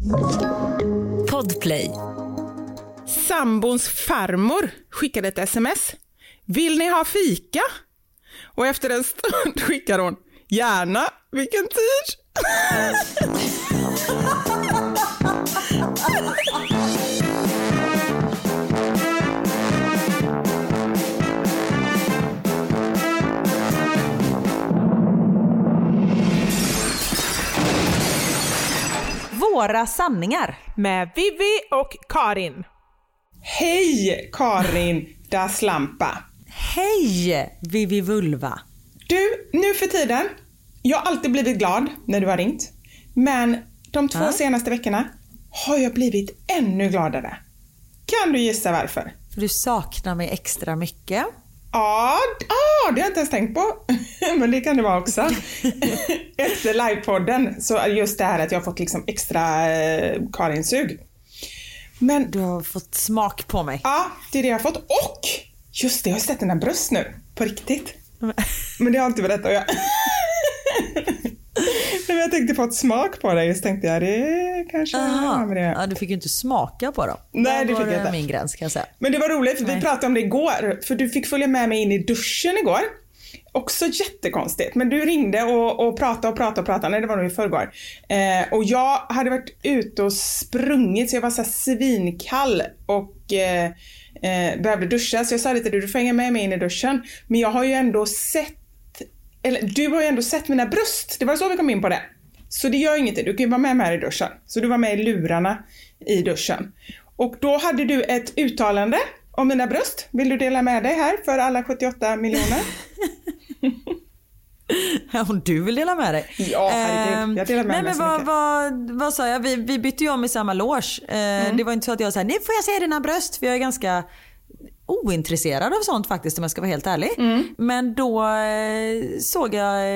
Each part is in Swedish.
Podplay. Sambons farmor skickade ett sms. Vill ni ha fika? Och efter en stund skickar hon. Gärna, vilken tid? Våra sanningar med Vivi och Karin. Hej Karin das Lampa. Hej Vivi Vulva. Du, nu för tiden, jag har alltid blivit glad när du har ringt. Men de 2 senaste veckorna har jag blivit ännu gladare. Kan du gissa varför? För du saknar mig extra mycket. Ja, det har jag inte ens tänkt på. Men det kan det vara också. Efter livepodden så just det här att jag har fått liksom extra Karinsug. Men du har fått smak på mig. Ja, det är det jag har fått. Och just det, jag har sett dina bröst nu. På riktigt. Men det har jag inte berättat. Men jag tänkte få ett smak på dig. Så tänkte jag, det kanske... Ja, du fick ju inte smaka på dem. Nej, det fick jag inte. Min gräns kan jag säga. Men det var roligt, för vi pratade om det igår. För du fick följa med mig in i duschen igår. Också jättekonstigt. Men du ringde och pratade. Nej, det var nog i förrgår. Och jag hade varit ute och sprungit, så jag var så här svinkall. Och behövde duscha. Så jag sa lite, du får hänga med mig in i duschen. Men jag har ju ändå sett... Eller du har ju ändå sett mina bröst. Det var så vi kom in på det. Så det gör inget. Du kan ju vara med här i duschen. Så du var med i lurarna i duschen. Och då hade du ett uttalande om mina bröst. Vill du dela med dig här för alla 78 miljoner? Ja, om du vill dela med dig. Ja, herregud. Jag delar med mig så mycket. Vad sa jag? Vi bytte ju om i samma loge. Det var inte så att jag sa, nu får jag se dina bröst. För jag är ganska ointresserad av sånt faktiskt, om jag ska vara helt ärlig. Men då såg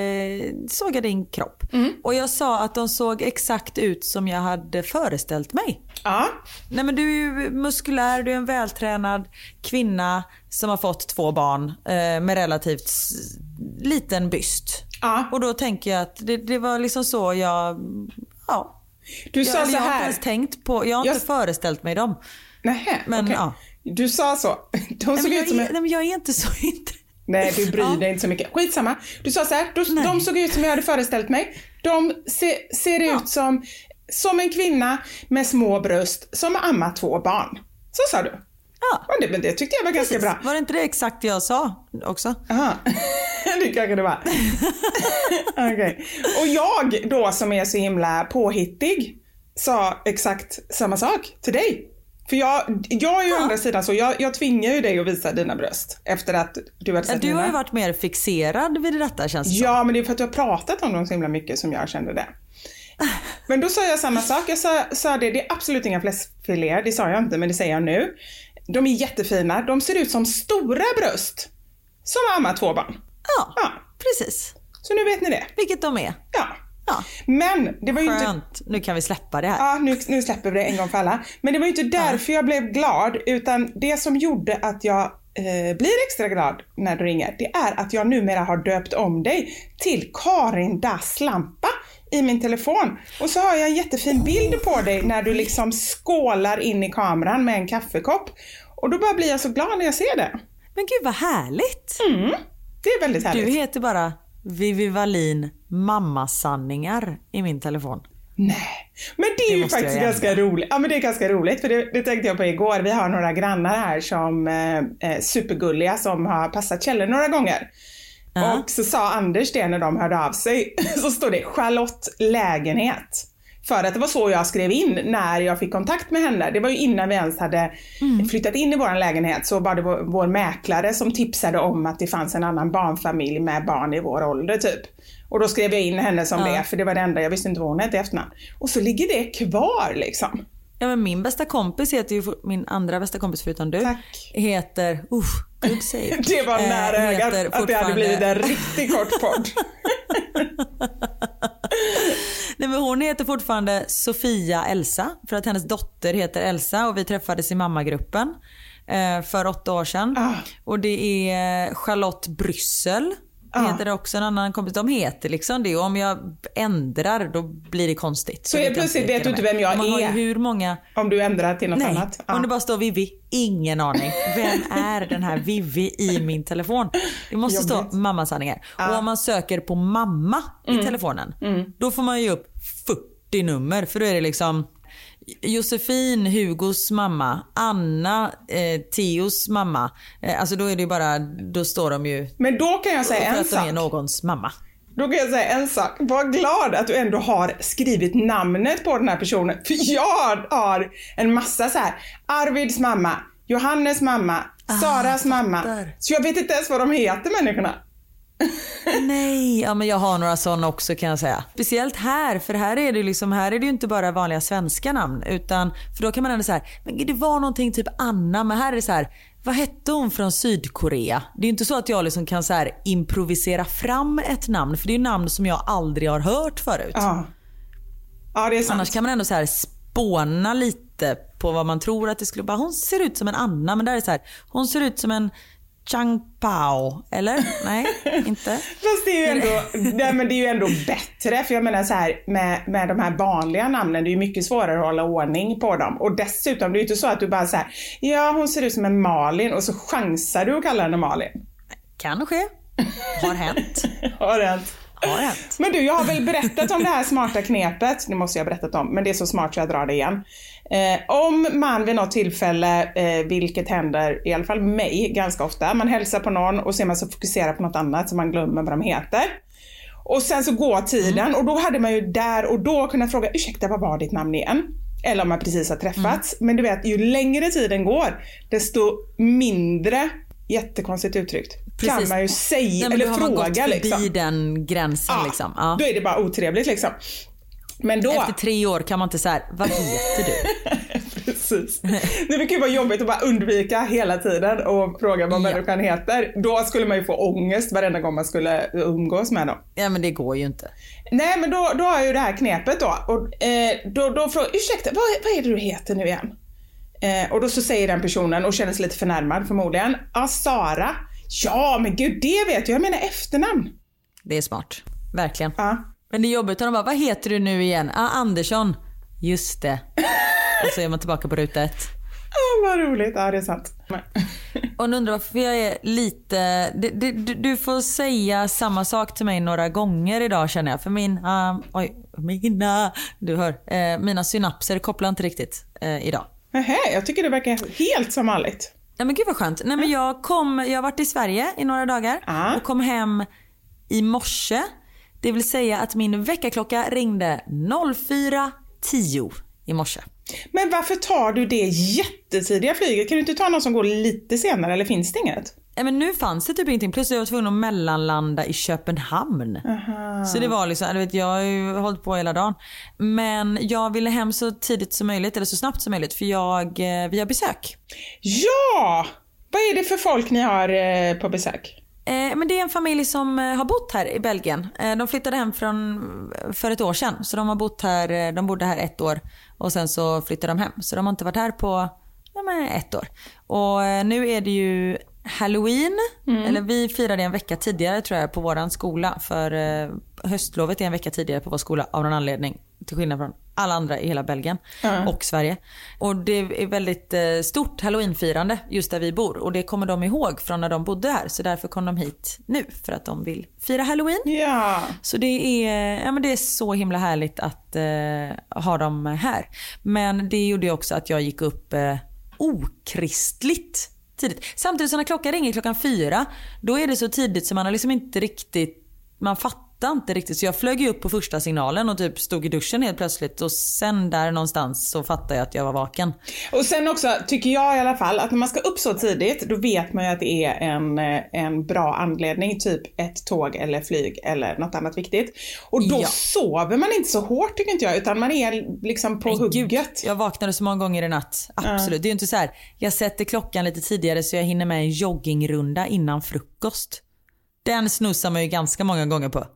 jag din kropp. Och jag sa att de såg exakt ut som jag hade föreställt mig. Ja. Nej, men du är ju muskulär, du är en vältränad kvinna som har fått 2 barn med relativt liten byst. Ja. Och då tänker jag att det var liksom så jag... Ja. Du sa så här. Jag har inte ens tänkt på, jag har inte föreställt mig dem. Nej, men okay. ja. Du sa så. De såg ut som... Nej, men jag är inte så... Nej, du bryr dig inte så mycket. Skitsamma. Du sa så här. De såg ut som jag hade föreställt mig. De ser ut som en kvinna med små bröst som har ammat 2 barn. Så sa du. Ja. Men det tyckte jag var ganska bra. Var det inte det exakt jag sa också? Aha. Det kanske det var. Okay. Och jag då som är så himla påhittig sa exakt samma sak till dig. För jag är ju andra sidan så jag tvingar ju dig att visa dina bröst efter att du hade sett du har ju varit mer fixerad vid detta, känns det som. Ja, men det är för att du har pratat om dem så himla mycket som jag kände det. Men då sa jag samma sak. Jag sa det är absolut inga fläskfiléer. Det sa jag inte, men det säger jag nu. De är jättefina. De ser ut som stora bröst som ammar 2 barn. Ja, precis. Så nu vet ni det. Vilket de är. Ja. Men det var ju inte... Nu kan vi släppa det här. Ja, nu släpper vi det en gång för alla. Men det var ju inte därför jag blev glad, utan det som gjorde att jag blir extra glad när du ringer, det är att jag numera har döpt om dig till Karin das Lampa i min telefon. Och så har jag en jättefin bild på dig när du liksom skålar in i kameran med en kaffekopp. Och då bara blir jag så glad när jag ser det. Men gud vad härligt. Det är väldigt härligt. Du heter bara Vivi Wallin mammasanningar i min telefon. Nej, men det är ju faktiskt ganska roligt. Ja, men det är ganska roligt, för det tänkte jag på igår. Vi har några grannar här som är supergulliga som har passat Kjell några gånger. Och så sa Anders det när de hörde av sig. Så står det Charlotte lägenhet. För att det var så jag skrev in när jag fick kontakt med henne. Det var ju innan vi ens hade flyttat in i vår lägenhet. Så var det vår mäklare som tipsade om att det fanns en annan barnfamilj med barn i vår ålder typ. Och då skrev jag in henne som det, för det var det enda. Jag visste inte vad hon hette i efternamn. Och så ligger det kvar liksom. Ja, men min bästa kompis heter ju, min andra bästa kompis förutom du. Tack. Heter, good save. Det var nära ögat att det hade blivit en riktigt kort podd. Nej, men hon heter fortfarande Sofia Elsa, för att hennes dotter heter Elsa, och vi träffades i mammagruppen för 8 år sedan. Och det är Charlotte Bryssel. heter det också en annan kompis. De heter liksom det, och om jag ändrar då blir det konstigt. Så helt plötsligt vet du inte vem jag är. Har ju hur många... Om du ändrar till något annat. Om det bara står Vivi, ingen aning. Vem är den här Vivi i min telefon? Det måste stå mammasanningar. Och om man söker på mamma i telefonen, då får man ju upp 40 nummer. För då är det liksom Josefin, Hugos mamma, Anna, Theos mamma. Alltså då är det ju bara, då står de ju. Men då kan jag säga en sak. För att de är någons mamma. Då kan jag säga en sak. Var glad att du ändå har skrivit namnet på den här personen. För jag har en massa så här: Arvids mamma, Johannes mamma, Saras mamma. Så jag vet inte ens vad de heter, människorna. Nej, ja, men jag har några sådana också, kan jag säga. Speciellt här, för här är det liksom, här är det ju inte bara vanliga svenska namn, utan för då kan man ändå så här, men det var någonting typ Anna, men här är det så här, vad hette hon från Sydkorea? Det är ju inte så att jag liksom kan så här improvisera fram ett namn, för det är ju namn som jag aldrig har hört förut. Ja, det är sant. Annars kan man ändå så här spåna lite på vad man tror att det skulle vara. Hon ser ut som en Anna, men där är det så här, hon ser ut som en Chang Pao, eller? Nej, inte. Fast det är ju ändå, nej, men det är ju ändå bättre, för jag menar så här med de här vanliga namnen, det är ju mycket svårare att hålla ordning på dem. Och dessutom, det är ju inte så att du bara så här, ja, hon ser ut som en Malin, och så chansar du att kalla henne Malin. Kan ske. Har hänt. Har hänt. Har hänt. Men du, jag har väl berättat om det här smarta knepet. Det måste jag ha berättat om, men det är så smart så jag drar det igen. Om man vid något tillfälle, vilket händer i alla fall mig ganska ofta, man hälsar på någon och så är man så fokuserad på något annat så man glömmer vad de heter. Och sen så går tiden och då hade man ju där och då kunnat fråga, ursäkta, vad var ditt namn igen? Eller om man precis har träffats. Men du vet, ju längre tiden går, desto mindre, jättekonstigt uttryckt, precis, kan man ju säga eller fråga. Då har man gått förbi liksom den gränsen. Ja, liksom. Ja. Då är det bara otrevligt liksom. Men då... Efter 3 år kan man inte säga, vad heter du? Precis. Det brukar ju vara jobbigt att bara undvika hela tiden och fråga vad människan heter. Då skulle man ju få ångest varenda gång man skulle umgås med dem. Ja, men det går ju inte. Nej, men då har jag ju det här knepet då. Och då frågar, ursäkta, vad är det du heter nu igen? Och då så säger den personen och känner sig lite förnärmad förmodligen. Ja, Sara. Ja, men gud, det vet jag menar efternamn. Det är smart, verkligen. Ja. Men det är jobbigt att de bara, vad heter du nu igen? Andersson. Just det. Och så är man tillbaka på ruta 1. Vad roligt, ja det är sant. Och nu undrar varför jag är lite... Du får säga samma sak till mig några gånger idag, känner jag. För mina synapser kopplar inte riktigt idag. Nähä, jag tycker det verkar helt som vanligt. Ja, men gud vad skönt. Nej, men jag har varit i Sverige i några dagar och kom hem i morse. Det vill säga att min väckarklocka ringde 04:10 i morse. Men varför tar du det jättetidiga flyget? Kan du inte ta någon som går lite senare, eller finns det inget? Ja, men nu fanns det typ ingenting. Plus jag var tvungen att mellanlanda i Köpenhamn. Aha. Så det var liksom, jag har ju hållit på hela dagen. Men jag ville hem så tidigt som möjligt, eller så snabbt som möjligt, för vi har besök. Ja! Vad är det för folk ni har på besök? Men det är en familj som har bott här i Belgien. De flyttade hem för ett år sedan. Så de har bott här, de bodde här 1 år. Och sen så flyttade de hem. Så de har inte varit här på 1 år. Och nu är det ju Halloween. Eller vi firade en vecka tidigare, tror jag, på våran skola. För höstlovet är en vecka tidigare på vår skola av någon anledning. Till skillnad från alla andra i hela Belgien och Sverige. Och det är väldigt stort Halloweenfirande just där vi bor. Och det kommer de ihåg från när de bodde här. Så därför kom de hit nu för att de vill fira Halloween. Ja. Så det är så himla härligt att ha dem här. Men det gjorde också att jag gick upp okristligt tidigt. Samtidigt som när klockan ringer klockan 4, då är det så tidigt så man har liksom inte riktigt, man fattar inte riktigt. Så jag flög ju upp på första signalen och typ stod i duschen helt plötsligt. Och sen där någonstans så fattade jag att jag var vaken. Och sen också tycker jag i alla fall att när man ska upp så tidigt, då vet man ju att det är en bra anledning. Typ ett tåg eller flyg eller något annat viktigt. Och då sover man inte så hårt, tycker inte jag. Utan man är liksom på hugget. Gud, jag vaknade så många gånger i natt. Absolut. Det är ju inte så här, jag sätter klockan lite tidigare så jag hinner med en joggingrunda innan frukost. Den snussar man ju ganska många gånger på.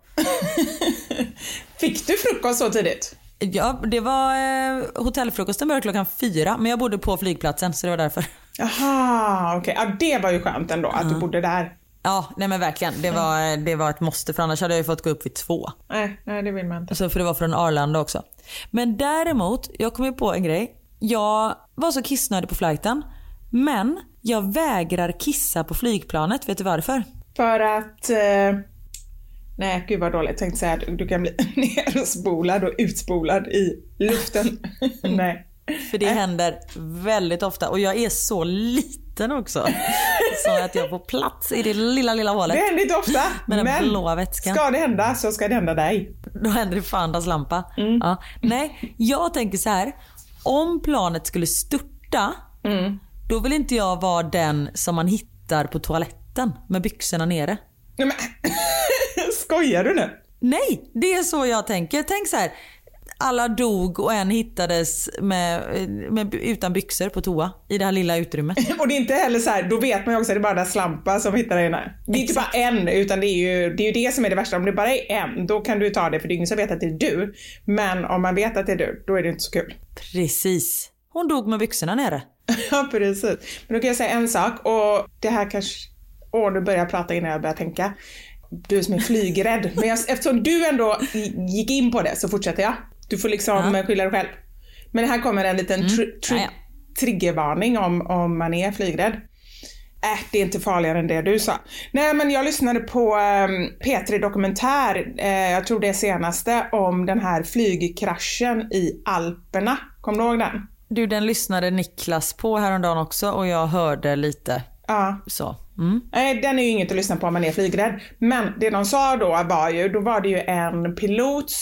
Fick du frukost så tidigt? Ja, det var hotellfrukosten började klockan 4, men jag bodde på flygplatsen så det var därför. Aha, okej. Ja, det var ju skönt ändå att du bodde där. Ja, nej men verkligen. Det var ett måste, för annars hade jag ju fått gå upp vid 2. Nej, det vill man inte. Så för det var från Arlanda också. Men däremot, jag kom ju på en grej. Jag var så kissnödig på flighten, men jag vägrar kissa på flygplanet. Vet du varför? För att... nej, gud vad dåligt. Jag tänkte säga att du kan bli nerspolad och utspolad i luften. Nej. För det händer väldigt ofta. Och jag är så liten också. Så att jag får plats i det lilla hålet. Det händer inte ofta. Med den blåa vätskan. Ska det hända så ska det hända dig. Då händer det fandas lampa. Ja. Nej, jag tänker så här. Om planet skulle störta, då vill inte jag vara den som man hittar på toaletten med byxorna nere. Nej, men, skojar du nu? Nej, det är så jag tänker. Tänk så här. Alla dog och en hittades utan byxor på toa i det här lilla utrymmet. Och det är inte heller så här, då vet man ju också att det är bara den slampa som hittar den här. Det är inte bara en, utan det är ju det som är det värsta. Om det bara är en, då kan du ta det, för det är ingen som vet att det är du. Men om man vet att det är du, då är det inte så kul. Precis. Hon dog med byxorna nere. Ja, precis. Men då kan jag säga en sak, och det här kanske... du börjar prata innan jag börjar tänka. Du som är flygrädd. Men eftersom du ändå gick in på det, så fortsätter jag. Du får liksom skylla dig själv. Men här kommer en liten triggervarning om man är flygrädd. Det är inte farligare än det du sa. Nej, men jag lyssnade på P3 Dokumentär, jag tror det senaste, om den här flygkraschen i Alperna. Kommer du ihåg den? Du, den lyssnade Niklas på häromdagen också, och jag hörde lite. Ja. Så. Nej, den är ju inget att lyssna på om man är flygrädd. Men det de sa då var det ju en pilot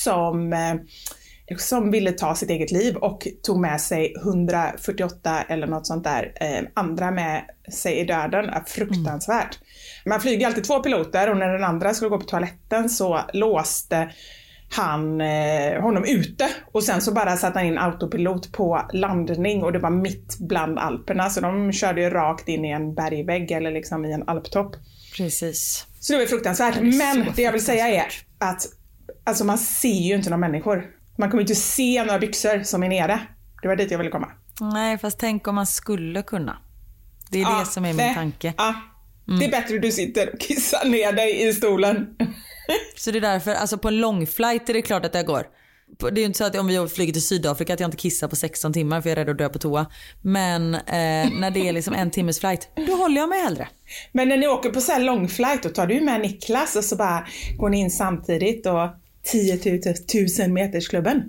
som ville ta sitt eget liv och tog med sig 148 eller något sånt där andra med sig i döden. Fruktansvärt. Man flyger alltid 2 piloter, och när den andra skulle gå på toaletten så låste han honom ute, och sen så bara satte han in autopilot på landning, och det var mitt bland Alperna, så de körde ju rakt in i en bergvägg eller liksom i en alptopp. Precis. Så det var fruktansvärt. Men det jag vill säga är att alltså man ser ju inte några människor. Man kommer inte se några byxor som är nere. Det var dit jag ville komma. Nej, fast tänk om man skulle kunna. Det är det som är min tanke. Ja. Det är bättre att du sitter och kissar ner dig i stolen. Så det är därför, alltså på en lång flight är det klart att jag går. Det är ju inte så att om vi flyger till Sydafrika att jag inte kissar på 16 timmar för jag är rädd att dö på toa. Men när det är liksom 1 timmes flight, då håller jag mig hellre. Men när ni åker på så här lång flight, då tar du med Niklas och så bara går ni in samtidigt och 10 000 metersklubben.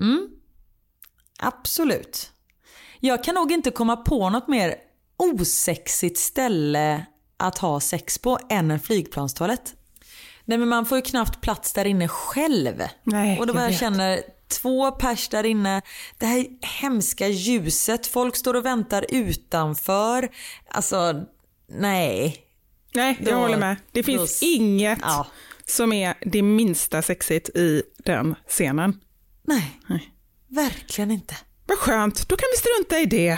Absolut. Jag kan nog inte komma på något mer osexigt ställe att ha sex på än en flygplanstoalett. Nej, men man får ju knappt plats där inne själv. Nej, och då jag känner 2 pers där inne. Det här hemska ljuset. Folk står och väntar utanför. Alltså, nej. Nej, jag håller med. Det finns inget som är det minsta sexigt i den scenen. Nej, verkligen inte. Vad skönt, då kan vi strunta i det.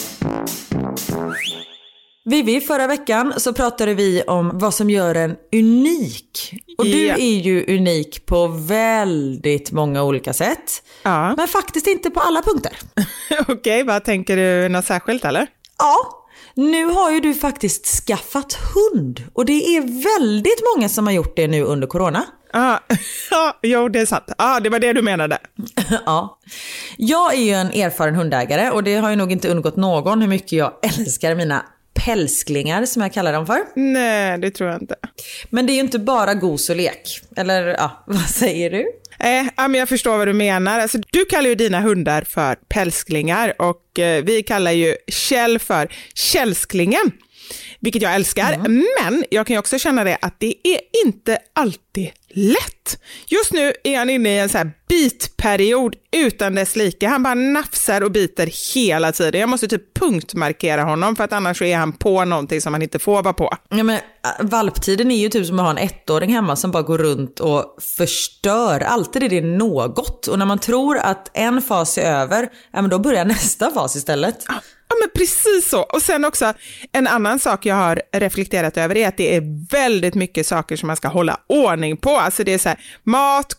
Vivi, förra veckan så pratade vi om vad som gör en unik. Och du är ju unik på väldigt många olika sätt. Ja. Men faktiskt inte på alla punkter. Okej, vad tänker du? Något särskilt eller? Ja, nu har ju du faktiskt skaffat hund. Och det är väldigt många som har gjort det nu under corona. Jo, det är sant. Det var det du menade. Ja. Jag är ju en erfaren hundägare, och det har ju nog inte undgått någon hur mycket jag älskar mina pälsklingar som jag kallar dem för. Nej, det tror jag inte. Men det är ju inte bara gos och lek. Eller vad säger du? Men jag förstår vad du menar. Alltså, du kallar ju dina hundar för pälsklingar, och vi kallar ju Kjell för källsklingen. Vilket jag älskar. Men jag kan ju också känna det att det är inte alltid lätt. Just nu är han inne i en så här bitperiod utan dess like. Han bara nafsar och biter hela tiden. Jag måste typ punktmarkera honom, för att annars är han på någonting som han inte får vara på. Ja, men valptiden är ju typ som att ha en 1-åring hemma som bara går runt och förstör. Alltid är det något. Och när man tror att en fas är över, men då börjar nästa fas istället. Ja, men precis så. Och sen också en annan sak jag har reflekterat över är att det är väldigt mycket saker som man ska hålla ordning på. Alltså det är så här, mat, koppel,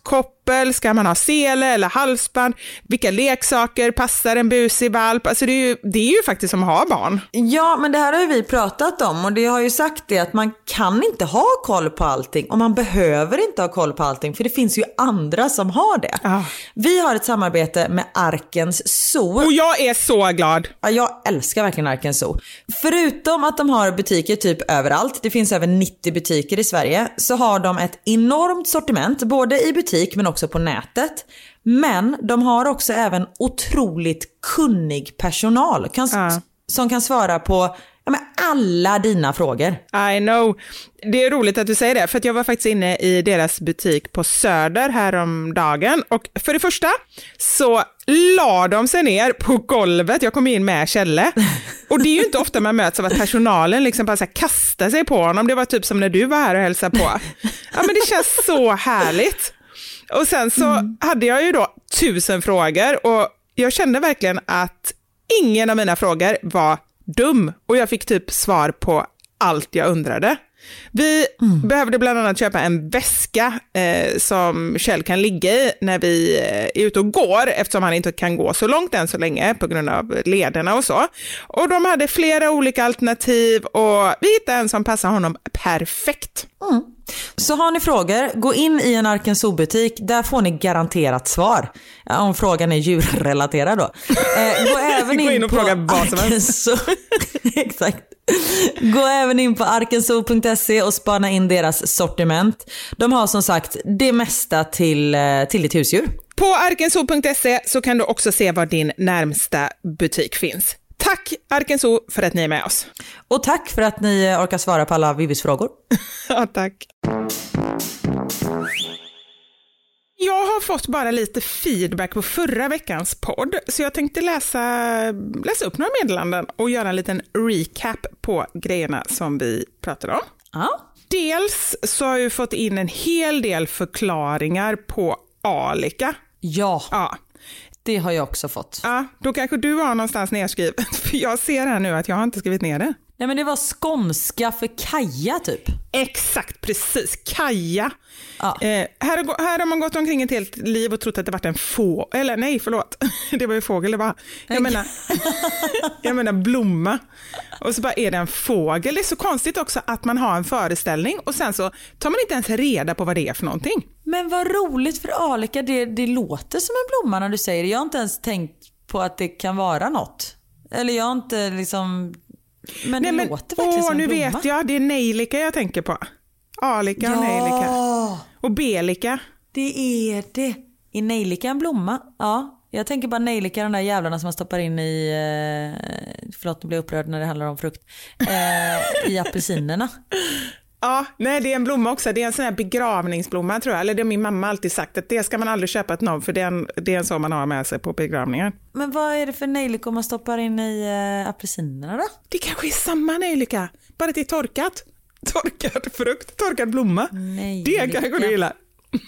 koppel, ska man ha sele eller halsband, vilka leksaker passar en busig valp, alltså det är ju faktiskt som att ha barn. Ja, men det här har ju vi pratat om och det har ju sagt det att man kan inte ha koll på allting och man behöver inte ha koll på allting för det finns ju andra som har det. Vi har ett samarbete med Arkens Zoo. Och jag är så glad. Ja, jag älskar verkligen Arkens Zoo. Förutom att de har butiker typ överallt, det finns över 90 butiker i Sverige, så har de ett enormt sortiment både i butik men också på nätet. Men de har också även otroligt kunnig personal som kan svara på alla dina frågor. I know. Det är roligt att du säger det, för att jag var faktiskt inne i deras butik på Söder häromdagen och för det första så la de sig ner på golvet. Jag kom in med Kjelle och det är ju inte ofta man möts av att personalen liksom bara så här kastar sig på honom. Det var typ som när du var här och hälsade på. Ja, men det känns så härligt. Och sen så hade jag ju då 1000 frågor och jag kände verkligen att ingen av mina frågor var dum och jag fick typ svar på allt jag undrade. Vi behövde bland annat köpa en väska som Kjell kan ligga i när vi är ute och går, eftersom han inte kan gå så långt än så länge på grund av lederna och så. Och de hade flera olika alternativ och vi hittade en som passar honom perfekt. Så har ni frågor, gå in i en Arkens Zoo-butik, där får ni garanterat svar. Om frågan är djurrelaterad då. Gå även in på Arkens Zoo. Exakt. Gå även in på arkenso.se och spana in deras sortiment. De har som sagt det mesta till ditt husdjur. På arkenso.se så kan du också se var din närmsta butik finns. Tack Arkens Zoo för att ni är med oss. Och tack för att ni orkar svara på alla Vivis frågor. Ja, tack. Jag har fått bara lite feedback på förra veckans podd, så jag tänkte läsa upp några meddelanden och göra en liten recap på grejerna som vi pratade om. Dels så har jag fått in en hel del förklaringar på Alika. Ja. Det har jag också fått. Ja, då kanske du har någonstans nedskrivet. För jag ser här nu att jag har inte skrivit ner det. Nej, men det var skånska för Kaja typ. Exakt, precis. Kaja. Ja. Här har man gått omkring ett helt liv och trott att det varit en eller nej, förlåt. Det var ju fågel, det var. Jag menar blomma. Och så bara är det en fågel. Det är så konstigt också att man har en föreställning och sen så tar man inte ens reda på vad det är för någonting. Men vad roligt för Alika, det låter som en blomma när du säger det. Jag har inte ens tänkt på att det kan vara något. Eller jag har inte liksom... Men det låter verkligen som en blomma. Nu vet jag, det är nejlika jag tänker på. Alika och nejlika. Och belika. Det är det. Är nejlika en blomma? Ja. Jag tänker bara nejlika, de där jävlarna som man stoppar in i... förlåt, nu blir jag upprörd när det handlar om frukt. I apelsinerna. Ja, nej, det är en blomma också. Det är en sån här begravningsblomma tror jag. Eller det har min mamma alltid sagt att det ska man aldrig köpa ett någon, för det är en sån man har med sig på begravningen. Men vad är det för nejlika man stoppar in i apelsinerna då? Det kanske är samma nejlika, bara att det är torkat. Torkad frukt, torkad blomma. Nejlika. Det kanske du gillar.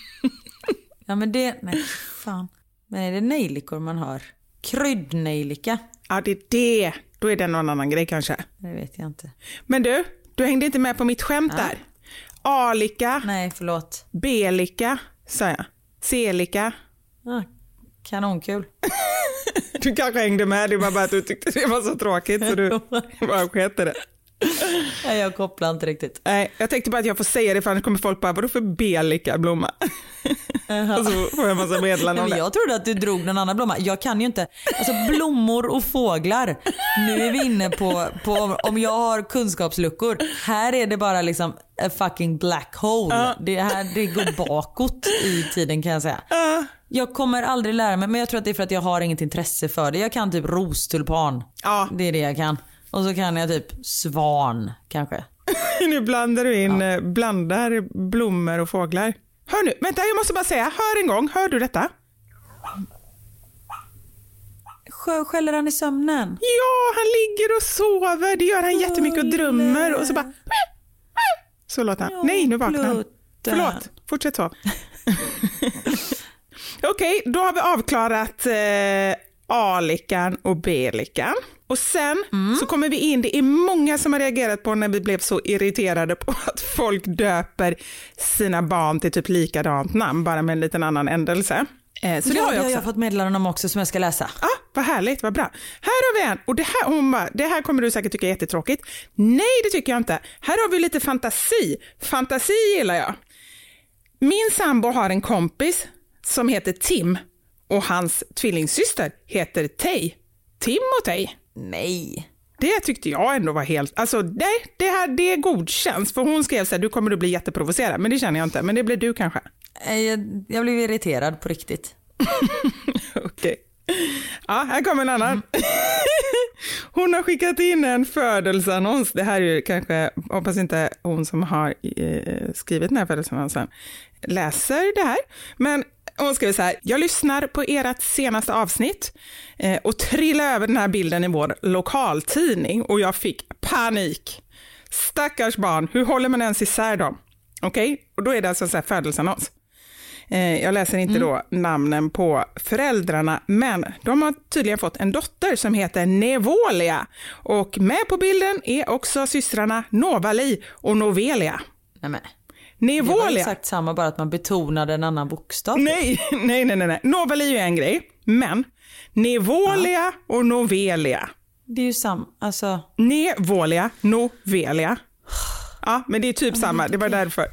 Ja, men det... Nej, fan. Men är det nejlikor man har? Kryddnejlika. Ja, det är det. Då är det någon annan grej kanske. Det vet jag inte. Men du hängde inte med på mitt skämt där. Alika. Nej, förlåt. Belika, sa jag. Selika. Kanonkul. Du kanske hängde med, det var bara att du tyckte det var så tråkigt så du bara sket det. Nej, jag kopplar inte riktigt. Nej, jag tänkte bara att jag får säga det för annars kommer folk bara, vadå för belika blomma? Och så får jag en massa meddelanden om det. Jag trodde att du drog någon annan blomma. Jag kan ju inte. Alltså blommor och fåglar. Nu är vi inne på om jag har kunskapsluckor. Här är det bara liksom a fucking black hole. Det går bakåt i tiden kan jag säga. Jag kommer aldrig lära mig, men jag tror att det är för att jag har inget intresse för det. Jag kan typ rostulpan. Det är det jag kan. Och så kan jag typ svan kanske. Nu blandar du in blandar blommor och fåglar. Hör nu, vänta, jag måste bara säga, hör en gång, hör du detta? Skäller han i sömnen? Ja, han ligger och sover, det gör han jättemycket och drömmer och så bara... Så låter han. Nej, nu vaknar han. Förlåt, fortsätt så. Okej, då har vi avklarat alikan och belikan. Och sen så kommer vi in, det är många som har reagerat på när vi blev så irriterade på att folk döper sina barn till typ likadant namn, bara med en liten annan ändelse. Så det har jag också. Jag har fått meddelanden om också som jag ska läsa. Ja, vad härligt, vad bra. Här har vi en, och det här, hon bara, det här kommer du säkert tycka är jättetråkigt. Nej, det tycker jag inte. Här har vi lite fantasi. Fantasi gillar jag. Min sambo har en kompis som heter Tim och hans tvillingsyster heter Tej. Timotej. Nej. Det tyckte jag ändå var helt, alltså det godkänns, för hon skrev så här, du kommer att bli jätteprovocerad, men det känner jag inte, men det blir du kanske. Jag blev irriterad på riktigt. Okej. Ja, här kommer en annan. Hon har skickat in en födelseannons. Det här är ju kanske, hoppas inte hon som har skrivit den här födelseannonsen läser det här. Men hon skriver så här: jag lyssnar på ert senaste avsnitt och trillade över den här bilden i vår lokaltidning och jag fick panik. Stackars barn, hur håller man ens isär dem? Okej, och då är det alltså så här födelseannons. Jag läser inte då namnen på föräldrarna, men de har tydligen fått en dotter som heter Nevolia. Och med på bilden är också systrarna Novali och Novelia. Nej. Nevolia. Det var exakt samma, bara att man betonade en annan bokstav. Nej. Novali är ju en grej, men Nevolia och Novelia. Det är ju samma, alltså. Nevolia, Novelia. Ja, men det är typ samma, det var därför.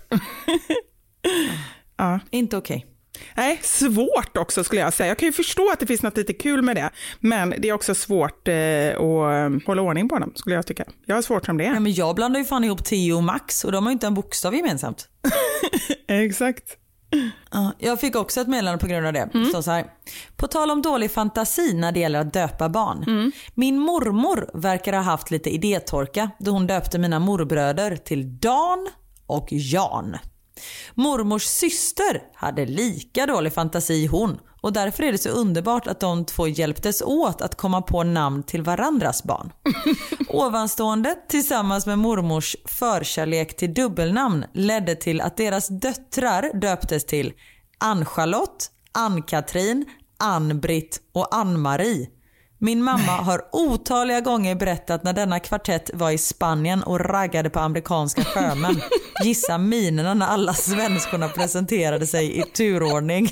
Ja. Inte okej. Nej, svårt också skulle jag säga. Jag kan ju förstå att det finns något lite kul med det, men det är också svårt att hålla ordning på dem, skulle jag tycka. Jag har svårt som det är. Nej, men jag blandar ju fan ihop Theo och Max och de har ju inte en bokstav gemensamt. Exakt. Jag fick också ett meddelande på grund av det. Det står så här: på tal om dålig fantasi när det gäller att döpa barn. Min mormor verkar ha haft lite idétorka då hon döpte mina morbröder till Dan och Jan. Mormors syster hade lika dålig fantasi hon, och därför är det så underbart att de två hjälptes åt att komma på namn till varandras barn. Ovanstående tillsammans med mormors förkärlek till dubbelnamn ledde till att deras döttrar döptes till Ann-Charlotte, Ann-Katrin, Ann-Britt och Ann-Marie. Min mamma har otaliga gånger berättat när denna kvartett var i Spanien och raggade på amerikanska sjömän. Gissa minerna när alla svenskorna presenterade sig i turordning.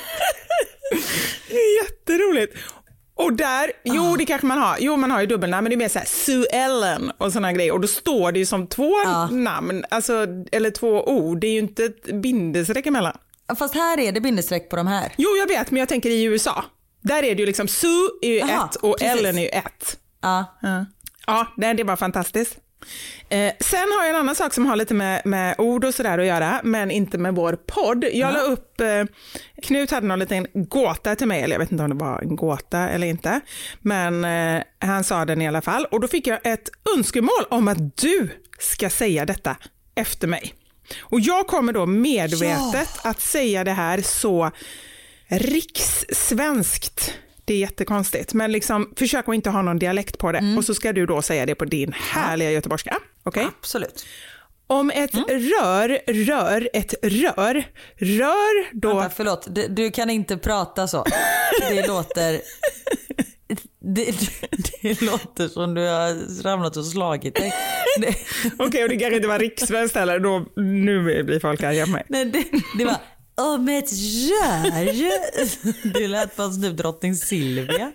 Jätteroligt. Och där, det kanske man har. Jo, man har ju dubbelnamn, men det är mer så här Sue Ellen och såna grejer. Och då står det ju som två namn, alltså, eller två ord. Det är ju inte ett bindestreck emellan. Fast här är det bindestreck på de här. Jo, jag vet, men jag tänker i USA. Där är det ju liksom Sue är ju ett och precis. Ellen är ju ett. Ja, det var fantastiskt. Sen har jag en annan sak som har lite med ord och sådär att göra, men inte med vår podd. Jag la upp, Knut hade någon liten gåta till mig, eller jag vet inte om det var en gåta eller inte, men han sa den i alla fall. Och då fick jag ett önskemål om att du ska säga detta efter mig. Och jag kommer då medvetet att säga det här så rikssvenskt. Det är jättekonstigt, men liksom försök att inte ha någon dialekt på det. Och så ska du då säga det på din härliga göteborgska. Okej? Okay? Absolut. Om ett rör då... Vänta, förlåt, du kan inte prata så. Det låter... Det låter som du har ramlat och slagit dig. Okej, och det kanske inte var rikssvenskt heller. Då, nu blir folk arga på mig. Nej, det var... Om ett rör. Det lät fast nu drottning Silvia.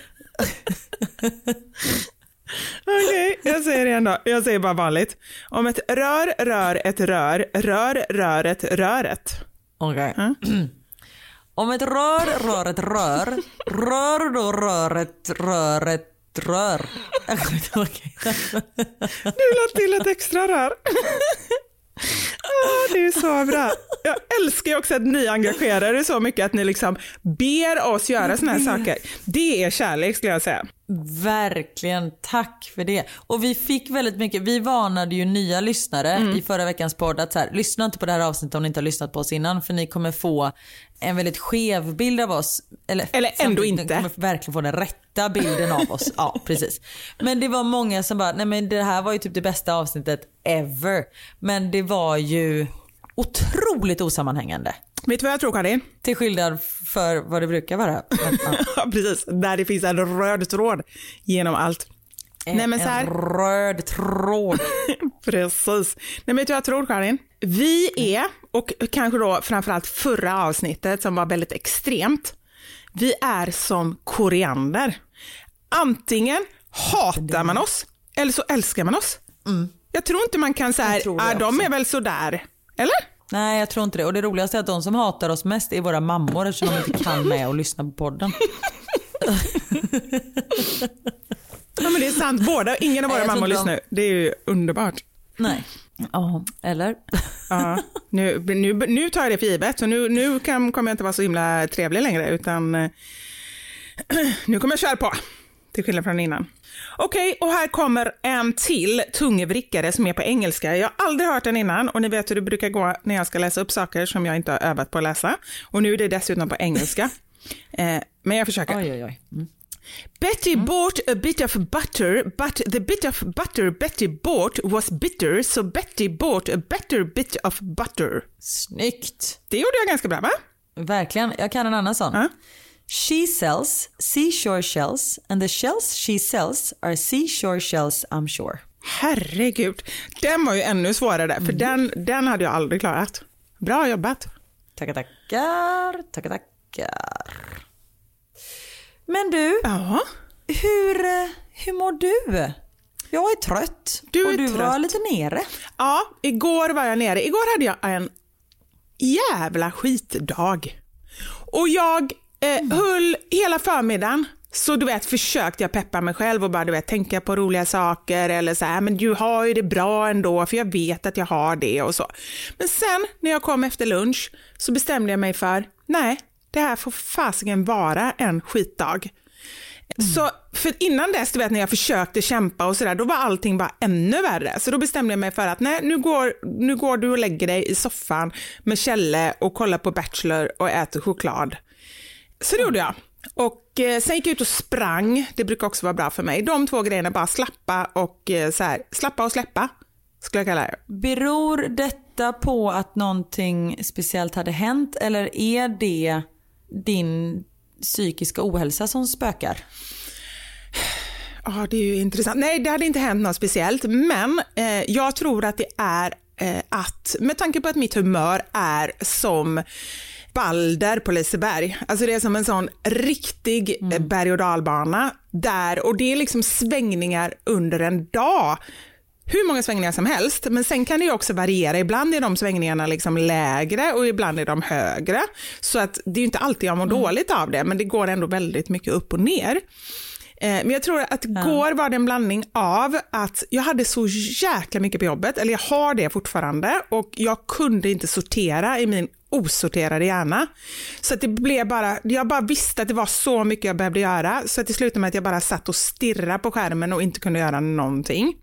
Okej, jag säger det igen då. Jag säger bara vanligt. Om ett rör ett rör, röret röret. Okej. Om ett rör ett rör, rör då röret rör. Du la till ett extra rör. Det är så bra. Jag älskar ju också att ni engagerar er så mycket att ni liksom ber oss göra såna här saker. Det är kärlek, skulle jag säga. Verkligen, tack för det. Och vi fick väldigt mycket, vi varnade ju nya lyssnare i förra veckans podd att så här, lyssna inte på det här avsnittet om ni inte har lyssnat på oss innan, för ni kommer få en väldigt skev bild av oss. Eller ändå inte. Ni kommer verkligen få den rätta bilden av oss. Ja, precis. Men det var många som bara, nej men det här var ju typ det bästa avsnittet ever. Men det var ju otroligt osammanhängande. Vet du vad jag tror, Karin? Till skillnad för vad det brukar vara. Ja, precis. Där det finns en röd tråd genom allt. Nej, men så här... En röd tråd. Precis. Nej, men vet du vad jag tror, Karin? Vi är, och kanske då framförallt förra avsnittet som var väldigt extremt, vi är som koriander. Antingen hatar man oss eller så älskar man oss. Jag tror inte man kan säga de är väl så där. Eller? Nej, jag tror inte det. Och det roligaste är att de som hatar oss mest är våra mammor eftersom de inte kan med och lyssna på podden. Ja, men det är sant. Ingen av våra mammor lyssnar. Det är ju underbart. Nej. Ja, eller? Ja, nu tar jag det för givet. Så nu kommer jag inte vara så himla trevlig längre. Utan nu kommer jag köra på. Till skillnad från innan. Okej, och här kommer en till tungvrickare som är på engelska. Jag har aldrig hört den innan och ni vet hur det brukar gå när jag ska läsa upp saker som jag inte har övat på att läsa. Och nu är det dessutom på engelska. Men jag försöker. Oj. Betty bought a bit of butter, but the bit of butter Betty bought was bitter, so Betty bought a better bit of butter. Snyggt. Det gjorde jag ganska bra, va? Verkligen. Jag kan en annan sån. She sells seashore shells and the shells she sells are seashore shells, I'm sure. Herregud, den var ju ännu svårare för den hade jag aldrig klarat. Bra jobbat. Tackar. Men du, hur mår du? Jag är trött och du var lite nere. Ja, igår var jag nere. Igår hade jag en jävla skitdag. Och jag höll hela förmiddagen. Så du vet, försökte jag peppa mig själv och bara tänka på roliga saker eller så här, men du har ju det bra ändå för jag vet att jag har det och så. Men sen när jag kom efter lunch så bestämde jag mig för, nej, det här får fasiken vara en skitdag. Så för innan dess, du vet, när jag försökte kämpa och sådär, då var allting bara ännu värre. Så då bestämde jag mig för att nej, nu går du och lägger dig i soffan med Kjelle och kollar på Bachelor och äter choklad. Så det gjorde jag. Och sen gick jag ut och sprang. Det brukar också vara bra för mig. De två grejerna, bara slappa och släppa, skulle jag kalla det. Beror detta på att någonting speciellt hade hänt eller är det din psykiska ohälsa som spökar? Ja, det är ju intressant. Nej, det hade inte hänt något speciellt, men jag tror att det är att, med tanke på att mitt humör är som Balder på Liseberg. Alltså det är som en sån riktig berg- och dalbana där, och det är liksom svängningar under en dag. Hur många svängningar som helst, men sen kan det ju också variera. Ibland är de svängningarna liksom lägre och ibland är de högre. Så att det är ju inte alltid jag mår dåligt av det, men det går ändå väldigt mycket upp och ner. Men jag tror att igår var det en blandning av att jag hade så jäkla mycket på jobbet, eller jag har det fortfarande, och jag kunde inte sortera i min osorterade hjärna. Så att det blev bara, jag bara visste att det var så mycket jag behövde göra, så att det slutade med att jag bara satt och stirrade på skärmen och inte kunde göra någonting.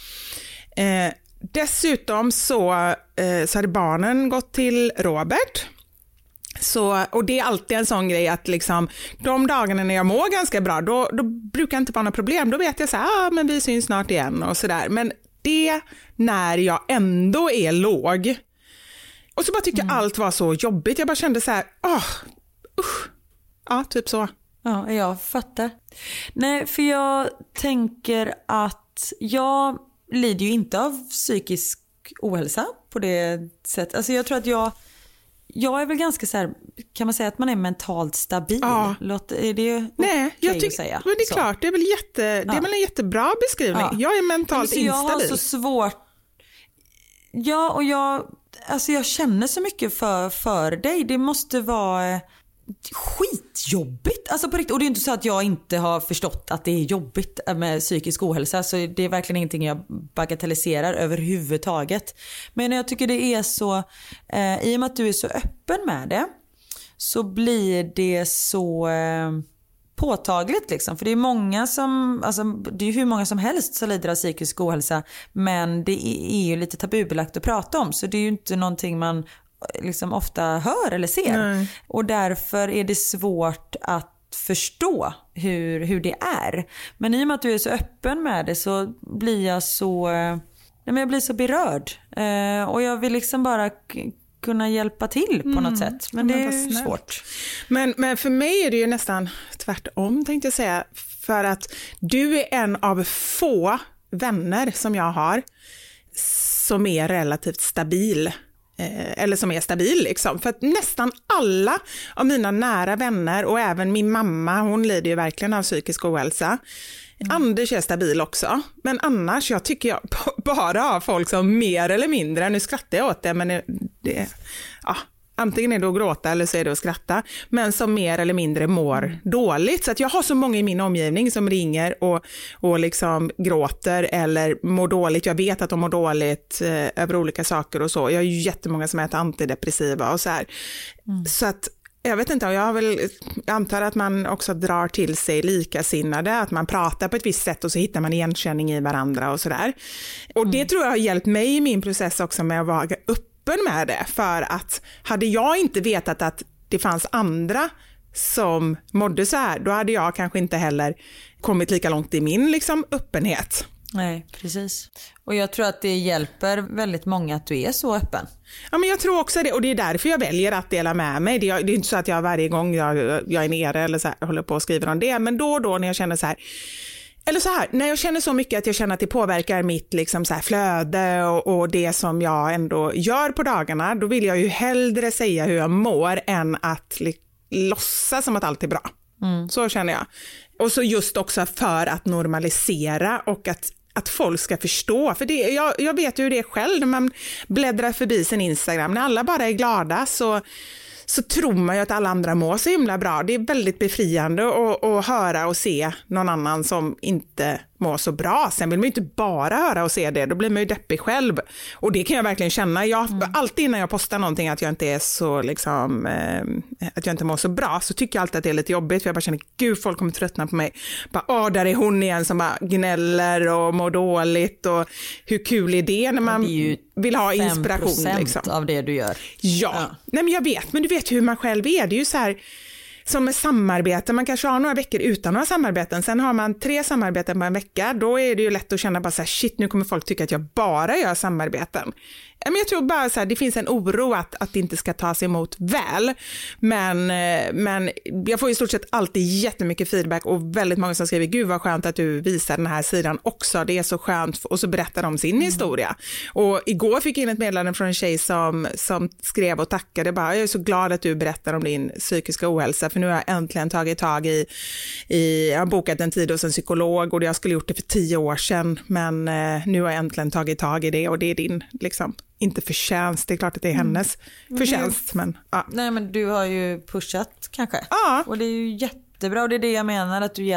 Dessutom så hade barnen gått till Robert. Så, och det är alltid en sån grej att liksom, de dagarna när jag mår ganska bra, då brukar det inte vara några problem. Då vet jag så här, men vi syns snart igen och sådär. Men det när jag ändå är låg. Och så bara tyckte jag allt var så jobbigt. Jag bara kände så här, usch. Ja, typ så. Ja, jag fattar. Nej, för jag tänker att jag lider ju inte av psykisk ohälsa på det sättet. Alltså jag tror att jag är väl ganska så här, kan man säga att man är mentalt stabil? Ja. Är det nej, jag tycker, att säga? Men det är klart, det är väl en jättebra beskrivning. Ja. Jag är mentalt instabil. Jag har så svårt. Ja, och jag känner så mycket för dig. Det måste vara skitjobbigt. Alltså på riktigt. Och det är inte så att jag inte har förstått att det är jobbigt med psykisk ohälsa. Så det är verkligen ingenting jag bagatelliserar överhuvudtaget. Men jag tycker det är så, i och med att du är så öppen med det, så blir det så påtagligt liksom. För det är många som, alltså det är hur många som helst som lider av psykisk ohälsa, men det är ju lite tabubelagt att prata om. Så det är ju inte någonting man liksom ofta hör eller ser. Nej. Och därför är det svårt att förstå hur det är. Men i och med att du är så öppen med det så blir jag så berörd. Och jag vill liksom bara kunna hjälpa till på något sätt. Men det är svårt. Men för mig är det ju nästan tvärtom, tänkte jag säga. För att du är en av få vänner som jag har som är relativt stabil. Eller som är stabil liksom. För att nästan alla av mina nära vänner och även min mamma, hon lider ju verkligen av psykisk ohälsa. Anders är stabil också. Men annars, jag tycker jag bara har folk som mer eller mindre, nu skrattar jag åt det, men det ja, antingen är det att gråta eller så är det att skratta, men som mer eller mindre mår dåligt. Så att jag har så många i min omgivning som ringer och liksom gråter eller mår dåligt. Jag vet att de mår dåligt över olika saker och så. Jag har ju jättemånga som äter antidepressiva och så här. Så att jag vet inte, jag antar att man också drar till sig likasinnade, att man pratar på ett visst sätt och så hittar man igenkänning i varandra och sådär. Och det tror jag har hjälpt mig i min process också med att vara öppen med det. För att hade jag inte vetat att det fanns andra som mådde så här, då hade jag kanske inte heller kommit lika långt i min liksom öppenhet. Nej, precis. Och jag tror att det hjälper väldigt många att du är så öppen. Ja, men jag tror också det, och det är därför jag väljer att dela med mig. Det är inte så att jag varje gång jag är nere eller så här, håller på och skriver om det, men då och då när jag känner så här, eller så här, när jag känner så mycket att jag känner att det påverkar mitt liksom så här flöde och det som jag ändå gör på dagarna, då vill jag ju hellre säga hur jag mår än att låtsas som att allt är bra. Så känner jag. Och så just också för att normalisera och att folk ska förstå. För det, jag vet ju det själv när man bläddrar förbi sin Instagram. När alla bara är glada så tror man ju att alla andra mår så himla bra. Det är väldigt befriande att höra och se någon annan som inte mår så bra. Sen vill man ju inte bara höra och se det. Då blir man ju deppig själv. Och det kan jag verkligen känna. Alltid när jag postar någonting att jag inte är så liksom, att jag inte mår så bra, så tycker jag alltid att det är lite jobbigt. För jag bara känner, gud, folk kommer tröttna på mig. Bara, där är hon igen som bara gnäller och mår dåligt. Och hur kul är det när man vill ha inspiration? 5% liksom. Av det du gör. Ja. Nej, men jag vet. Men du vet hur man själv är. Det är ju så här, som med samarbete, man kanske har några veckor utan några samarbeten, sen har man 3 samarbeten på en vecka, då är det ju lätt att känna bara så här, shit, nu kommer folk tycka att jag bara gör samarbeten. Men jag tror bara så här, det finns en oro att det inte ska tas emot väl, men jag får i stort sett alltid jättemycket feedback och väldigt många som skriver, gud vad skönt att du visar den här sidan också, det är så skönt, och så berättar de sin historia. Och igår fick jag in ett meddelande från en tjej som skrev och tackade, bara, jag är så glad att du berättar om din psykiska ohälsa, för nu har jag äntligen tagit tag i jag har bokat en tid hos en psykolog och jag skulle gjort det för 10 år sedan, men nu har jag äntligen tagit tag i det, och det är din liksom, inte förtjänst, det är klart att det är hennes förtjänst, men ja. Nej, men du har ju pushat kanske. Ja. Och det är ju jättebra, och det är det jag menar, att du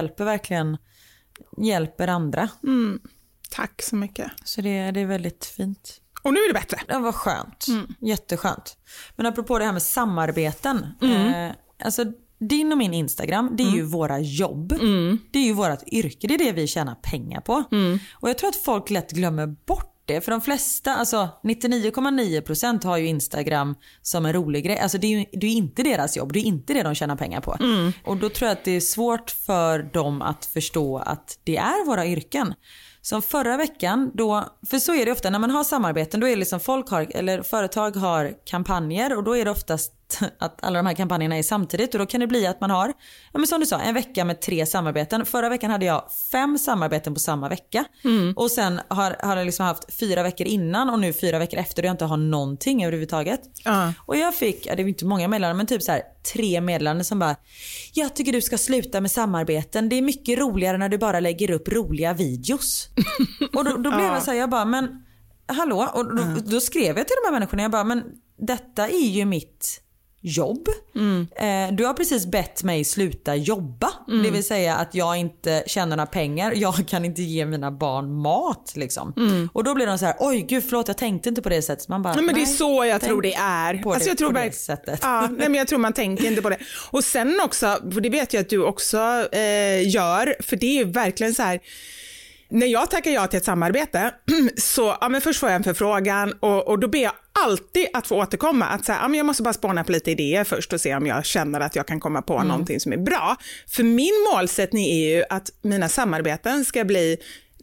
hjälper andra. Tack så mycket. Så det är väldigt fint. Och nu är det bättre. Det var skönt, jätteskönt. Men apropå det här med samarbeten, alltså din och min Instagram, det är ju våra jobb. Det är ju vårat yrke, det är det vi tjänar pengar på. Och jag tror att folk lätt glömmer bort det. För de flesta, alltså 99,9% har ju Instagram som en rolig grej. Alltså det är ju inte deras jobb, det är inte det de tjänar pengar på. Och då tror jag att det är svårt för dem att förstå att det är våra yrken. Som förra veckan då, för så är det ofta när man har samarbeten, då är det liksom företag har kampanjer, och då är det oftast att alla de här kampanjerna är samtidigt, och då kan det bli att man har, ja men som du sa, en vecka med 3 samarbeten. Förra veckan hade jag 5 samarbeten på samma vecka, och sen har jag liksom haft 4 veckor innan och nu 4 veckor efter, och jag inte har någonting överhuvudtaget. Och jag fick, det är inte många meddelanden, men typ så här 3 meddelanden som bara, jag tycker du ska sluta med samarbeten, det är mycket roligare när du bara lägger upp roliga videos. Och då blev jag så här, jag bara, men hallå, och då skrev jag till de här människorna, jag bara, men detta är ju mitt jobb. Du har precis bett mig sluta jobba. Det vill säga att jag inte tjänar några pengar. Jag kan inte ge mina barn mat liksom. Och då blir de så här, oj gud förlåt, jag tänkte inte på det sättet. Man bara, nej, men det är så jag tror det är. Alltså jag tror på det sättet. Ja, nej, men jag tror man tänker inte på det. Och sen också, för det vet jag att du också gör, för det är ju verkligen så här, när jag tackar ja till ett samarbete så, men först får jag en förfrågan och då ber jag alltid att få återkomma, att säga, jag måste bara spåna på lite idéer först och se om jag känner att jag kan komma på någonting som är bra. För min målsättning är ju att mina samarbeten ska bli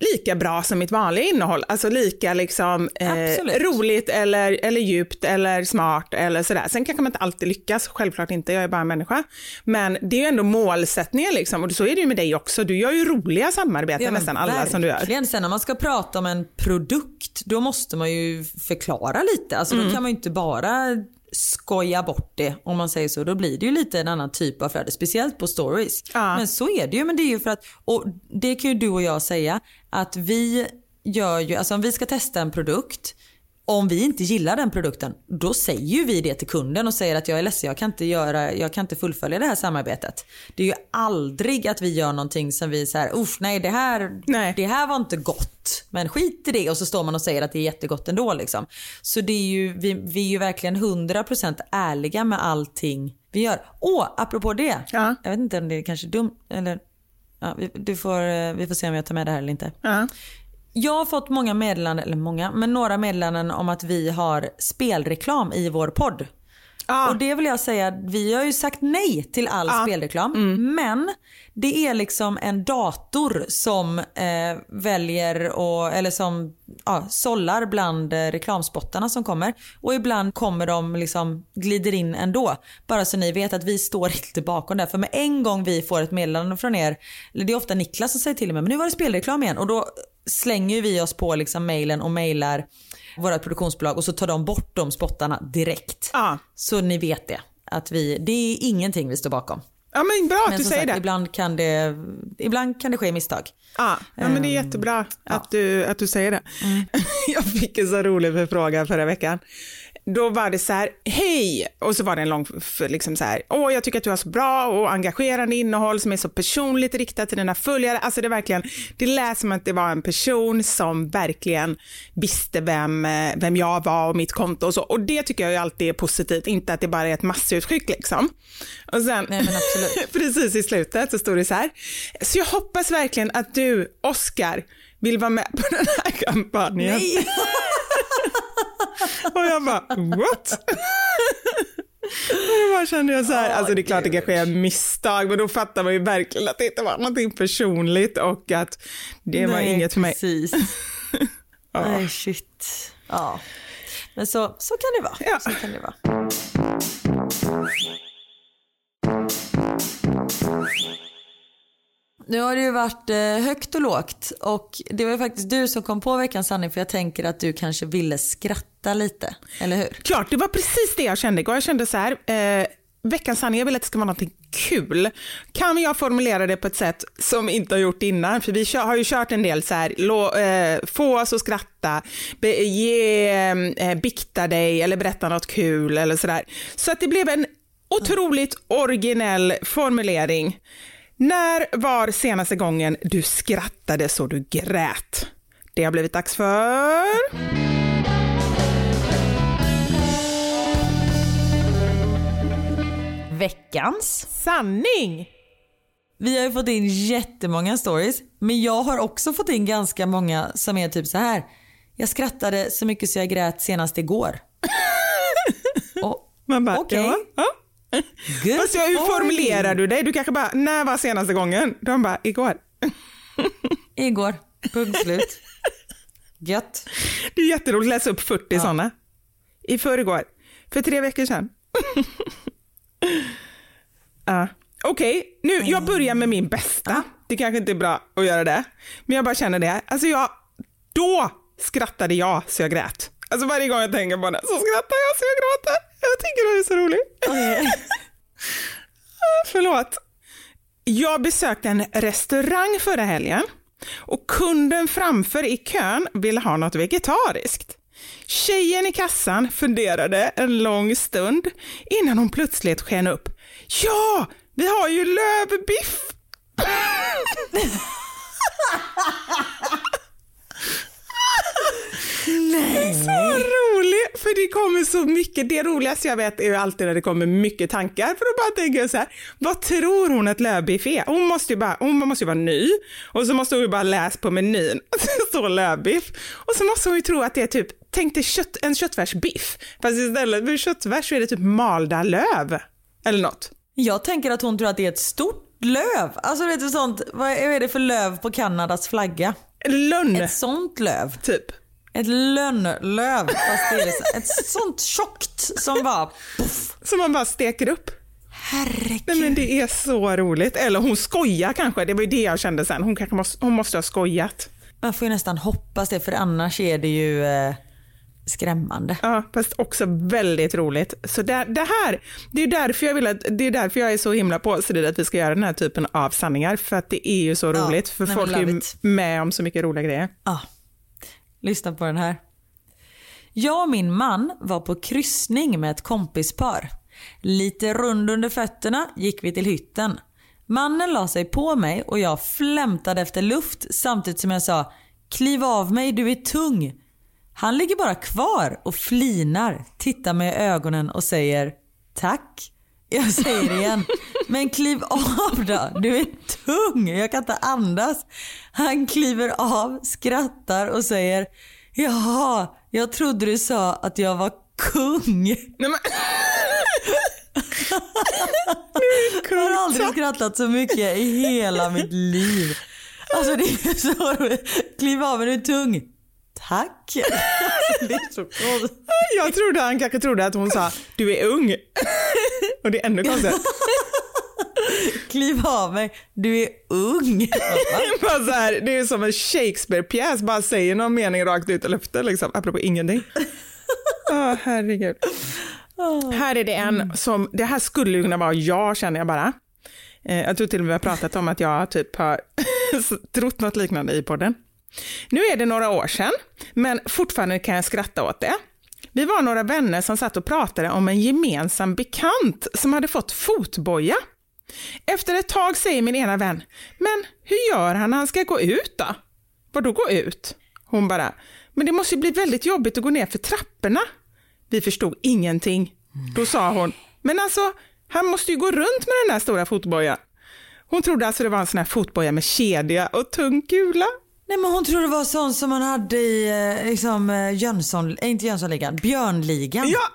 lika bra som mitt vanliga innehåll. Alltså lika liksom roligt eller djupt eller smart eller sådär. Sen kanske man inte alltid lyckas, självklart inte, jag är bara en människa. Men det är ju ändå målsättningen liksom, och så är det ju med dig också. Du gör ju roliga samarbeten nästan alla verkligen. som du gör. Sen när man ska prata om en produkt, då måste man ju förklara lite. Alltså då kan man ju inte bara skoja bort det, om man säger så. Då blir det ju lite en annan typ av flöde, speciellt på stories. Men så är det ju, men det är ju för att, och det kan ju du och jag säga, att vi gör ju, alltså om vi ska testa en produkt, om vi inte gillar den produkten, då säger ju vi det till kunden och säger att jag är ledsen, jag kan inte fullfölja det här samarbetet. Det är ju aldrig att vi gör någonting som vi så här, nej det här var inte gott, men skit i det, och så står man och säger att det är jättegott ändå liksom. Så det är ju, vi är ju verkligen 100% ärliga med allting vi gör. Apropå det, jag vet inte om det är kanske dumt, eller vi får se om jag tar med det här eller inte. Jag har fått många meddelanden, men några meddelanden om att vi har spelreklam i vår podd. Och det vill jag säga, vi har ju sagt nej till all spelreklam. Men det är liksom en dator som väljer eller som sållar bland reklamspottarna som kommer. Och ibland kommer de liksom glider in ändå. Bara så ni vet att vi står inte bakom det. För med en gång vi får ett meddelande från er, eller det är ofta Niklas som säger till mig, men nu var det spelreklam igen. Och då slänger vi oss på liksom mailen och mailar våra produktionsbolag, och så tar de bort de spottarna direkt. Så ni vet det, att det är ingenting vi står bakom. Ja, men bra att du säger det. Ibland kan det ske misstag. Ja, men det är jättebra att du säger det. Jag fick en så rolig förfrågan förra veckan. Då var det så här, hej, och så var det en lång liksom så här, jag tycker att du har så bra och engagerande innehåll som är så personligt riktat till dina följare. Alltså det lät som att det var en person som verkligen visste vem jag var och mitt konto och så. Och det tycker jag ju alltid är positivt, inte att det bara är ett massutskick liksom. Och sen, nej, men absolut. Precis i slutet så står det så här, så jag hoppas verkligen att du, Oscar, vill vara med på den här kampanjen. Nej. Och jag bara, what? Och då bara kände jag så här, alltså det är klart det kan ske misstag, men då fattar man ju verkligen att det inte var någonting personligt och att det var inget för mig. Precis. Nej, shit. Ja. Men så kan det vara. Ja. Så kan det vara. Nu har det ju varit högt och lågt, och det var faktiskt du som kom på veckans sanning, för jag tänker att du kanske ville skratta lite, eller hur? Klart, det var precis det jag kände igår. Jag kände så här, veckans sanning, jag vill att det ska vara något kul. Kan jag formulera det på ett sätt som inte har gjort innan? För vi har ju kört en del så här, få oss att skratta, bikta dig eller berätta något kul eller sådär. Så att det blev en otroligt originell formulering. När var senaste gången du skrattade så du grät? Det har blivit dags för... Veckans sanning! Vi har ju fått in jättemånga stories, men jag har också fått in ganska många som är typ så här. Jag skrattade så mycket så jag grät senast igår. Man bara, okej. Ja. Fast hur formulerar du dig? Du kanske bara, när var senaste gången? De bara, igår. Igår, punkt slut. Gött. Det är jätteroligt att läsa upp 40 sådana. I förrgår, för 3 veckor sedan. Okej, nu jag börjar med min bästa. Det kanske inte är bra att göra det, men jag bara känner det. Alltså då skrattade jag så jag grät. Alltså varje gång jag tänker på det så skrattar jag så jag gråter. Jag tycker det är så roligt. Förlåt. Jag besökte en restaurang förra helgen och kunden framför i kön ville ha något vegetariskt. Tjejen i kassan funderade en lång stund innan hon plötsligt sken upp. Ja, vi har ju lövbiff. Nej. Det är så roligt, för det kommer så mycket. Det roligaste jag vet är ju alltid när det kommer mycket tankar, för då bara tänker jag så här, vad tror hon att lövbiff är? Hon måste ju vara ny, och så måste hon ju bara läsa på menyn att det står lövbiff, och så måste hon ju tro att det är typ, tänk dig en köttfärsbiff, fast istället för köttfärs så är det typ malda löv eller något. Jag tänker att hon tror att det är ett stort löv. Alltså vet du sånt, vad är det för löv på Kanadas flagga? lönn. Ett sånt löv. Typ. Ett lönnlöv. Fast det är så, ett sånt tjockt som bara... Puff. Som man bara steker upp. Herregud. Nej, men det är så roligt. Eller hon skojar kanske. Det var ju det jag kände sen. Hon måste ha skojat. Man får ju nästan hoppas det, för annars är det ju skrämmande. Ja, fast också väldigt roligt. Så det är därför jag är så himla påstridig att vi ska göra den här typen av sanningar. För att det är ju så roligt. För folk är ju med om så mycket roliga grejer. Ja, lyssna på den här. Jag och min man var på kryssning med ett kompispar. Lite rund under fötterna gick vi till hytten. Mannen la sig på mig och jag flämtade efter luft samtidigt som jag sa: kliv av mig, du är tung. Han ligger bara kvar och flinar, tittar mig i ögonen och säger: tack. Jag säger igen: men kliv av då, du är tung, jag kan inte andas. Han kliver av, skrattar och säger: jaha, jag trodde du sa att jag var kung. Nej, men... Jag har aldrig skrattat så mycket i hela mitt liv. Alltså det är så roligt. Kliv av, men du är tung. Tack. Det är så konstigt. Han kanske trodde att hon sa: du är ung. Och det är ännu konstigt. Kliv av mig, du är ung. Bara så här, det är som en Shakespeare-pjäs. Bara säger någon mening rakt ut i luften liksom, apropå ingenting. Herregud. Här är det en som, det här skulle ju kunna vara jag, känner jag bara. Jag tror till och med vi har pratat om att jag typ har trott något liknande i podden. Nu är det några år sedan, men fortfarande kan jag skratta åt det. Vi var några vänner som satt och pratade om en gemensam bekant som hade fått fotboja. Efter ett tag säger min ena vän: men hur gör han när han ska gå ut då? Vadå gå ut? Hon bara: men det måste ju bli väldigt jobbigt att gå ner för trapporna. Vi förstod ingenting. Då sa hon: men alltså, han måste ju gå runt med den där stora fotbojan. Hon trodde alltså det var en sån här fotboja med kedja och tung kula. Nej, men hon trodde det var sån som man hade i liksom, inte Jönssonligan, Björnligan. Ja.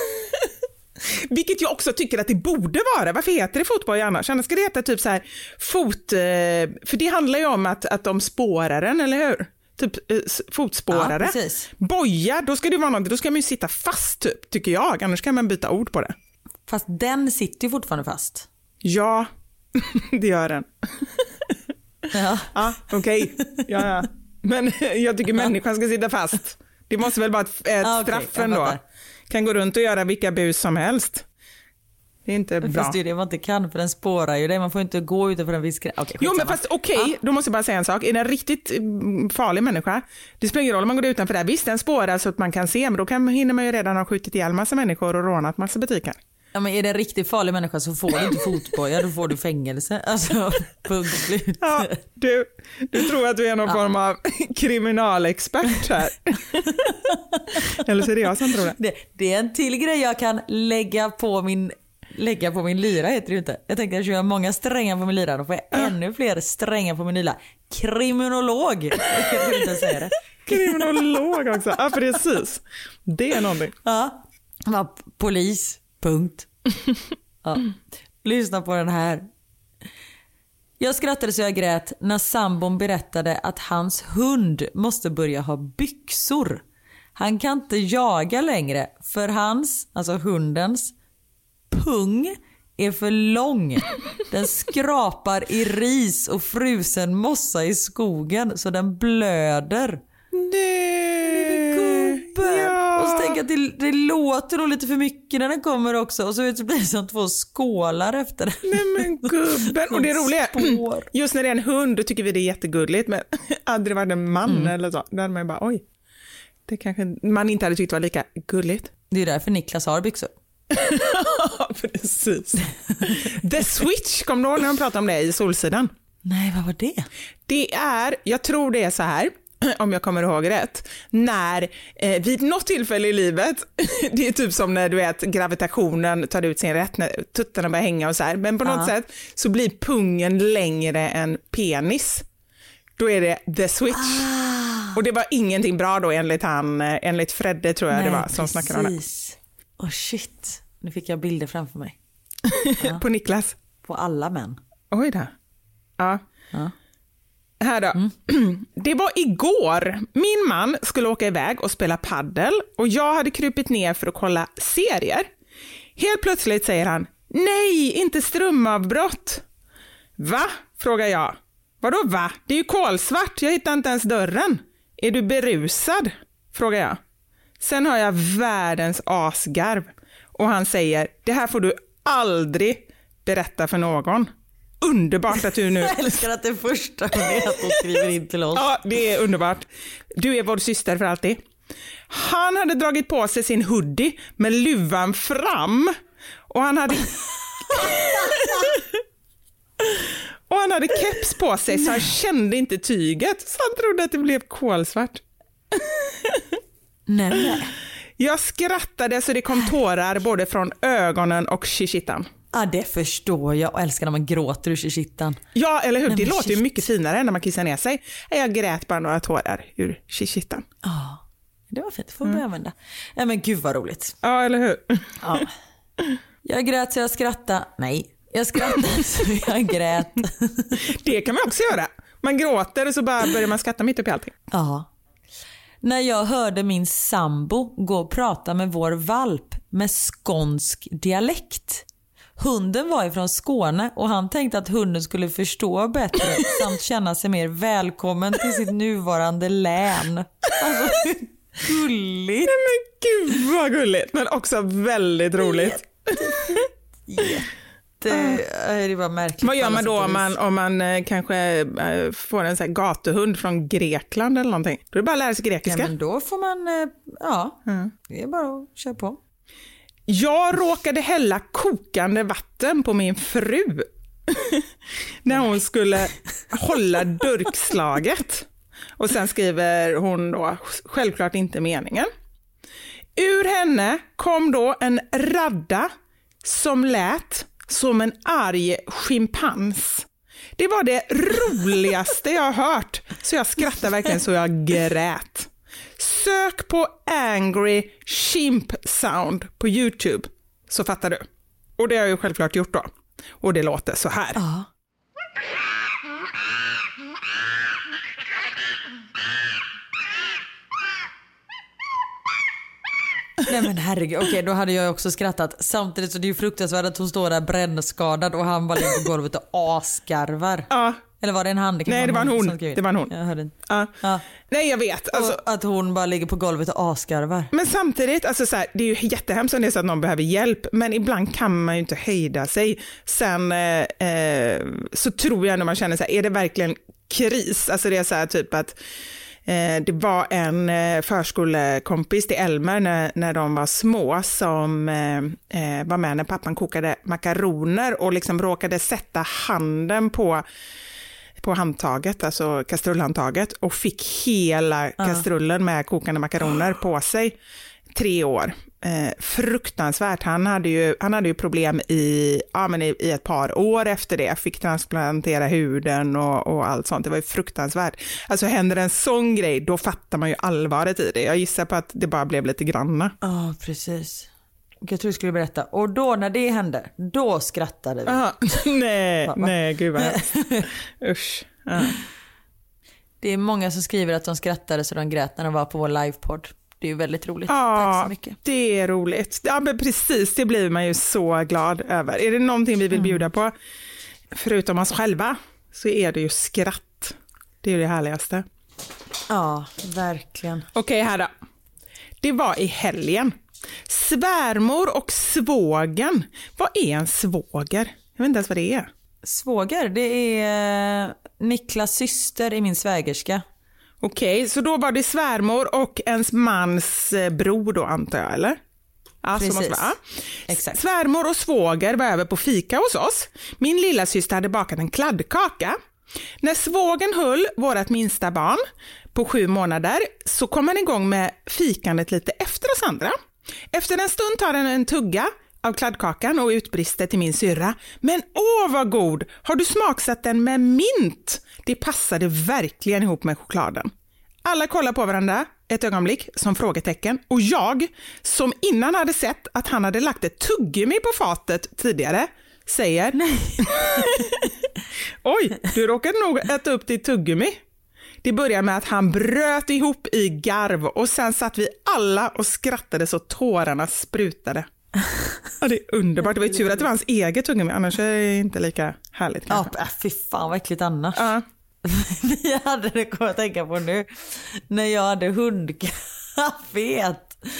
Vilket jag också tycker att det borde vara. Varför heter det fotboja annars? Annars ska det heta typ så här för det handlar ju om att de spårar den, eller hur? Typ fotspårare. Ja, precis. Boja, då ska det vara något, då ska man ju sitta fast typ, tycker jag. Annars kan man byta ord på det. Fast den sitter ju fortfarande fast. Ja, det gör den. Ja. Ja, okej. Ja. Men jag tycker människan ska sitta fast. Det måste väl vara ett straff ändå. Kan gå runt och göra vilka bus som helst. Det är inte bra. Fast det är det man inte kan, för den spårar ju det. Man får inte gå utanför en viss gräns. Jo, men fast då måste jag bara säga en sak. Är det en riktigt farlig människa, det spelar ingen roll om man går utanför där. Visst, den spårar så att man kan se, men då hinner man ju redan ha skjutit ihjäl massa människor och rånat massa butiker. Ja, men är det en riktigt farlig människa så får du inte fotboja, då får du fängelse. Alltså, punkt slut. Ja, du tror att du är någon form av kriminalexpert här. Eller så är det jag som tror det. Det är en till grej jag kan lägga på min lyra, heter det ju inte. Jag tänkte att jag kör många strängar på min lyra, då får jag ännu fler strängar på min lyra. Kriminolog. Jag vill inte säga det. Kriminolog också. Ja, precis. Det är någonting. Ja, polis. Punkt. Ja. Lyssna på den här. Jag skrattade så jag grät när sambon berättade att hans hund måste börja ha byxor. Han kan inte jaga längre för hans, alltså hundens, pung är för lång. Den skrapar i ris och frusen mossa i skogen så den blöder. Ja. Och så tänker jag att det låter då lite för mycket när den kommer också. Och så blir det som 2 skålar efter den. Nej men gubben. Och det roliga är, just när det är en hund då tycker vi det är jättegulligt. Men hade det varit en man eller så, då hade man bara oj. Det kanske man inte hade tyckt var lika gulligt. Det är därför Niklas har byxor. Precis. The Switch, kom då när de pratade om det i Solsidan. Nej, vad var det? Det är, jag tror det är så här, om jag kommer ihåg rätt, när vid något tillfälle i livet, det är typ som när du vet gravitationen tar ut sin rätt, när tuttarna börjar hänga och så här, men på något sätt så blir pungen längre än penis. Då är det The Switch. Och det var ingenting bra då enligt Fredde tror jag. Nej, det var som snackade om det. Åh shit, nu fick jag bilder framför mig. På Niklas? På alla män. Oj då. Ja. Här då. Det var igår. Min man skulle åka iväg och spela paddel och jag hade krupit ner för att kolla serier. Helt plötsligt säger han, nej, inte strömavbrott. Va? Frågar jag. Vadå va? Det är ju kolsvart, jag hittar inte ens dörren. Är du berusad? Frågar jag. Sen har jag världens asgarv och han säger, det här får du aldrig berätta för någon. Underbart att du nu... Jag älskar att det första är att hon skriver in till oss. Ja, det är underbart. Du är vår syster för alltid. Han hade dragit på sig sin hoodie med luvan fram och han hade... och han hade keps på sig så han kände inte tyget så han trodde att det blev kolsvart. Nej. Jag skrattade så det kom tårar både från ögonen och shishittan. Ja, det förstår jag. Jag älskar när man gråter ur shishittan. Ja, eller hur? Det låter ju mycket finare när man kissar ner sig. Jag grät bara några tårar ur shishittan. Ja, det var fint. Det får vi använda. Ja, men gud vad roligt. Ja, eller hur? Ja. Jag grät så jag skrattade. Nej, jag skrattade så jag grät. Det kan man också göra. Man gråter och så bara börjar man skratta mitt upp i allting. Ja. När jag hörde min sambo gå och prata med vår valp med skånsk dialekt. Hunden var ifrån Skåne och han tänkte att hunden skulle förstå bättre samt känna sig mer välkommen till sitt nuvarande län. Alltså, gulligt. Nej men gud vad gulligt, men också väldigt roligt. Det var märkligt. Vad gör man då om man kanske får en sån här gatuhund från Grekland eller någonting? Då är det bara att lära sig grekiska. Ja, men då får man, det är bara att köra på. Jag råkade hälla kokande vatten på min fru när hon skulle hålla durkslaget. Och sen skriver hon då, självklart inte meningen. Ur henne kom då en radda som lät som en arg schimpans. Det var det roligaste jag har hört, så jag skrattade verkligen så jag grät. Sök på Angry Chimp Sound på YouTube så fattar du. Och det har jag ju självklart gjort då. Och det låter så här. Ja. Nej men herregud, okej, då hade jag också skrattat. Samtidigt så det är ju fruktansvärt att hon står där brännskadad och han bara ligger på golvet och asgarvar. Ja. Eller var det en hand? Nej, det var en hon. Det var en hon. Jag hörde inte. Ja. Nej, jag vet. Alltså, att hon bara ligger på golvet och asgarvar. Men samtidigt, alltså så här, det är ju jättehemskt om det är så att någon behöver hjälp, men ibland kan man ju inte hejda sig. Sen så tror jag när man känner så här, är det verkligen kris? Alltså det är så här typ att det var en förskolekompis till Elmer när de var små som var med när pappan kokade makaroner och liksom råkade sätta handen på handtaget, alltså kastrullhandtaget, och fick hela kastrullen med kokande makaroner på sig. 3 år. Fruktansvärt. Han hade ju problem i ett par år efter det. Fick transplantera huden och allt sånt. Det var ju fruktansvärt. Alltså händer en sån grej, då fattar man ju allvaret i det. Jag gissar på att det bara blev lite granna. Ja, precis. Jag tror du skulle berätta. Och då när det hände, då skrattade vi. Nej, gud vad hemskt. Usch. Ja. Det är många som skriver att de skrattade så de grät när de var på vår livepodd. Det är ju väldigt roligt. Ja, tack så mycket. Det är roligt. Ja, men precis, det blir man ju så glad över. Är det någonting vi vill bjuda på, förutom oss själva, så är det ju skratt. Det är ju det härligaste. Ja, verkligen. Okej, här då. Det var i helgen. Svärmor och svågen. Vad är en svåger? Jag vet inte ens vad det är. Svåger, det är Niklas syster i min svägerska. Okej, så då var det svärmor och ens mans bror då, antar jag, eller? Ja, precis. Så måste vara. Exakt. Svärmor och svåger var över på fika hos oss. Min lilla syster hade bakat en kladdkaka. När svågen höll vårat minsta barn på 7 månader så kom han igång med fikandet lite efter oss andra. Efter en stund tar han en tugga av kladdkakan och utbrister till min syrra. Men åh vad god! Har du smaksatt den med mint? Det passade verkligen ihop med chokladen. Alla kollar på varandra ett ögonblick som frågetecken och jag, som innan hade sett att han hade lagt ett tuggummi på fatet tidigare, säger nej. Oj, du råkade nog äta upp ditt tuggummi. Det började med att han bröt ihop i garv och sen satt vi alla och skrattade så tårarna sprutade. Ja, det är underbart. Det var ju tur att det var hans eget tuggummi, annars är det inte lika härligt. Ja, fy fan vad äckligt annars. Ja. Vi hade det, kommer jag tänka på nu, när jag hade hundkaféet.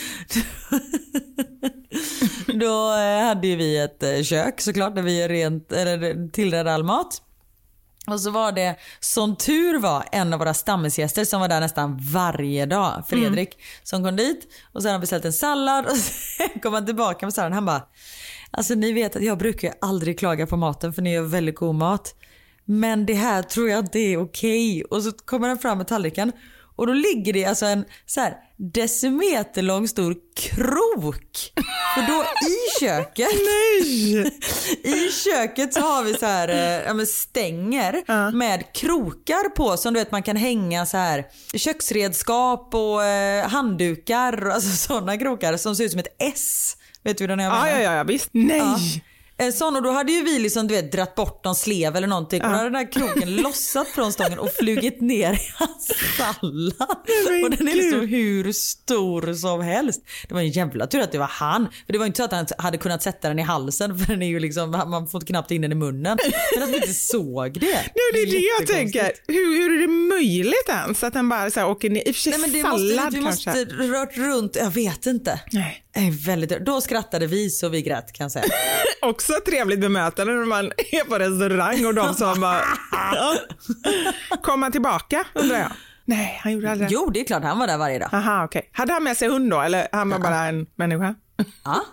Då hade ju vi ett kök såklart där vi tillredde all mat. Och så var det, som tur var, en av våra stammisgäster som var där nästan varje dag, Fredrik, som kom dit. Och så hade han beställt en sallad och sen kom han tillbaka med salladen. Han bara, alltså ni vet att jag brukar aldrig klaga på maten för ni gör väldigt god mat. Men det här tror jag inte är okej. Och så kommer han fram med tallriken. Och då ligger det alltså en så här decimeterlång stor krok. För då i köket. Nej. I köket så har vi så här stänger med krokar på, som du vet man kan hänga så här köksredskap och handdukar och alltså sådana krokar som ser ut som ett S. Vet du vad jag menar? Ja, visst. Nej. Ja. Sån, och då hade ju vi liksom, du vet, dratt bort någon slev eller någonting och då hade den där kroken lossat från stången och flugit ner i hans sallad. Och den är liksom hur stor som helst. Det var en jävla tur att det var han. För det var inte så att han hade kunnat sätta den i halsen, för den är ju liksom, man får knappt in den i munnen. Men att vi inte såg det. Nej, det är det jag tänker. Hur är det möjligt ens att den bara så här åker ner? I och för sig sallad vi måste rört runt, jag vet inte. Nej. Väldigt, då skrattade vi så vi grät, kan jag säga. Också trevligt bemötande när man är på restaurang och de som bara kom han tillbaka, undrar jag. Nej, han gjorde aldrig. Jo, det är klart, han var där varje dag. Aha, okej. Hade han med sig hund då, eller han var bara en människa? Ja.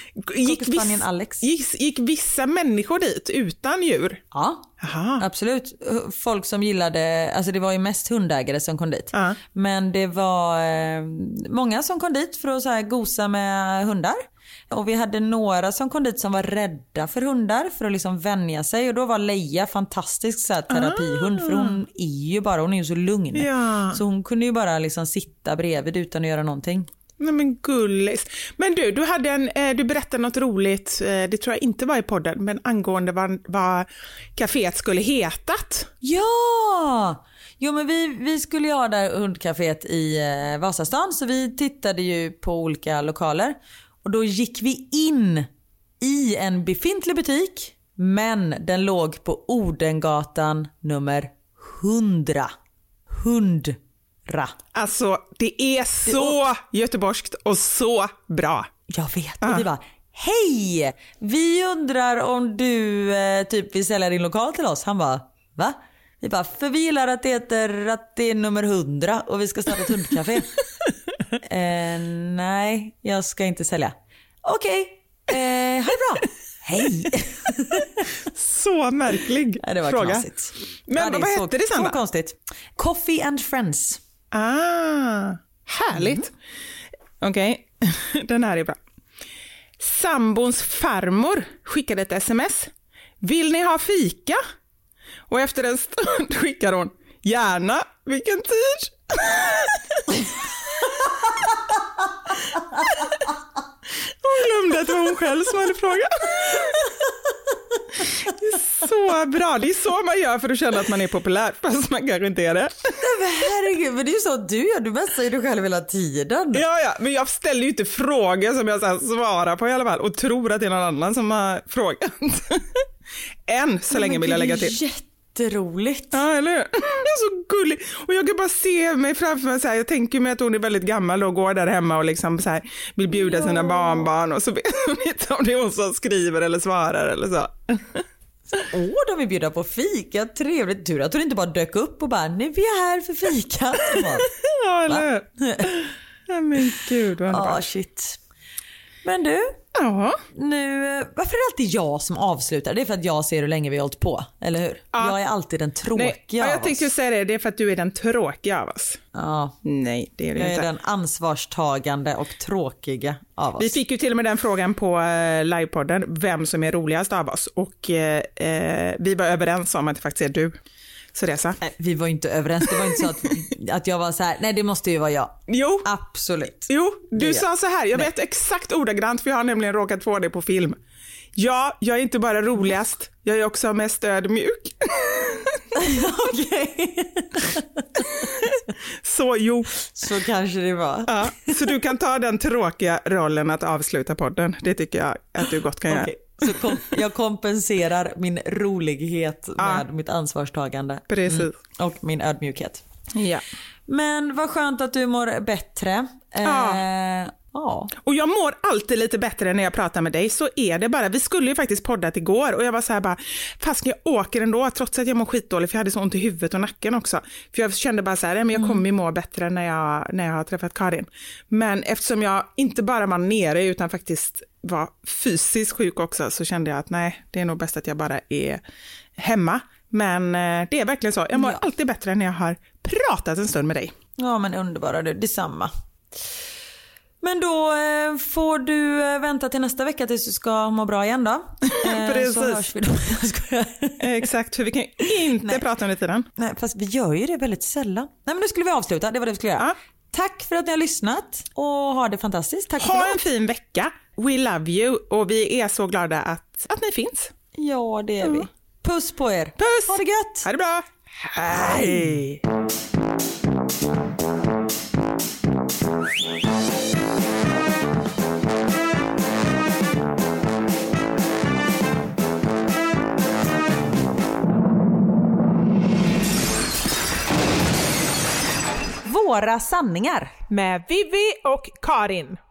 Gick vissa människor dit utan djur? Ja. Aha. Absolut. Folk som gillade, alltså det var ju mest hundägare som kom dit. Men det var många som kom dit för att så här gosa med hundar. Och vi hade några som kom dit som var rädda för hundar för att liksom vänja sig. Och då var Leia fantastisk så här terapihund, för hon är ju så lugn. Ja. Så hon kunde ju bara liksom sitta bredvid utan att göra någonting. Nej men gullis. Men du hade du berättade något roligt, det tror jag inte var i podden, men angående vad kaféet skulle hetat. Ja! Jo, men vi skulle ju ha där hundkaféet i Vasastan, så vi tittade ju på olika lokaler. Och då gick vi in i en befintlig butik, men den låg på Odengatan nummer 100. Alltså det är så göteborgskt och så bra. Jag vet. Och vi bara, hej! Vi undrar om du typ vill sälja din lokal till oss. Han bara, va? Vi bara, för vi gillar att det är nummer 100 och vi ska starta ett hundcafé. Nej, jag ska inte sälja. Okej, ha det bra. Hej. Så märklig det var fråga. Klassigt. Men vad hette det sen då? Så konstigt. Coffee and Friends. Härligt. Okej, den här är bra. Sambons farmor skickade ett sms. Vill ni ha fika? Och efter en stund skickar hon, gärna, vilken tid? Hon glömde att det var hon själv som hade frågat. Det är så bra. Det är så man gör för att känna att man är populär, fast man kanske inte är det. Men herregud, men det är ju så att du gör. Du messar ju dig själv hela tiden. Ja, men jag ställer ju inte frågor som jag så svarar på i alla fall och tror att det är någon annan som har frågat. Än så länge vill jag lägga till. Jätteroligt. Ja, eller hur? Det är så gullig. Och jag kan bara se mig framför mig så här, jag tänker mig att hon är väldigt gammal och går där hemma och liksom så här vill bjuda sina barnbarn och så vet hon inte om det är hon som skriver eller svarar eller så. De vill bjuda på fika, trevligt. Tur att hon inte bara dök upp och bara, nej vi är här för fika. Ja, eller hur? Ja, men gud vad shit. Men du, nu, varför är det alltid jag som avslutar? Det är för att jag ser hur länge vi har hållit på, eller hur? Ja. Jag är alltid den tråkiga av oss. Jag tänkte säga det är för att du är den tråkiga av oss. Ja. Nej, det är det inte. Jag är den ansvarstagande och tråkiga av oss. Vi fick ju till och med den frågan på livepodden, vem som är roligast av oss. Och vi var överens om att det faktiskt är du. Så det så. Nej, vi var inte överens. Det var inte så att jag var så här, nej det måste ju vara jag. Jo. Absolut. Jo, du sa så här, jag vet exakt ordagrant för jag har nämligen råkat få det på film. Ja, jag är inte bara roligast. Jag är också mest ödmjuk. Okej. Så jo. Så kanske det var. Ja, så du kan ta den tråkiga rollen att avsluta podden. Det tycker jag att du gott kan göra. Så jag kompenserar min rolighet med mitt ansvarstagande. Precis. Och min ödmjukhet. Ja. Men vad skönt att du mår bättre. Ja. Och jag mår alltid lite bättre när jag pratar med dig, så är det bara. Vi skulle ju faktiskt poddat igår och jag var så här bara, fast jag åker ändå trots att jag mår skitdåligt, för jag hade så ont i huvudet och nacken också. För jag kände bara så här, men jag kommer ju må bättre när jag har träffat Karin. Men eftersom jag inte bara var nere utan faktiskt var fysiskt sjuk också, så kände jag att nej, det är nog bäst att jag bara är hemma. Men det är verkligen så. Jag mår alltid bättre när jag har pratat en stund med dig. Ja, men underbara du, detsamma. Men då får du vänta till nästa vecka tills du ska må bra igen då. Precis. Så hörs vi då. Exakt, för vi kan inte prata under tiden. Nej, fast vi gör ju det väldigt sällan. Nej, men nu skulle vi avsluta, det var det vi skulle göra. Ja. Tack för att ni har lyssnat och ha det fantastiskt. Tack ha en fin vecka. We love you och vi är så glada att ni finns. Ja, det är vi. Puss på er. Puss. Ha det gött. Ha det bra. Hej. Våra sanningar med Vivi och Karin.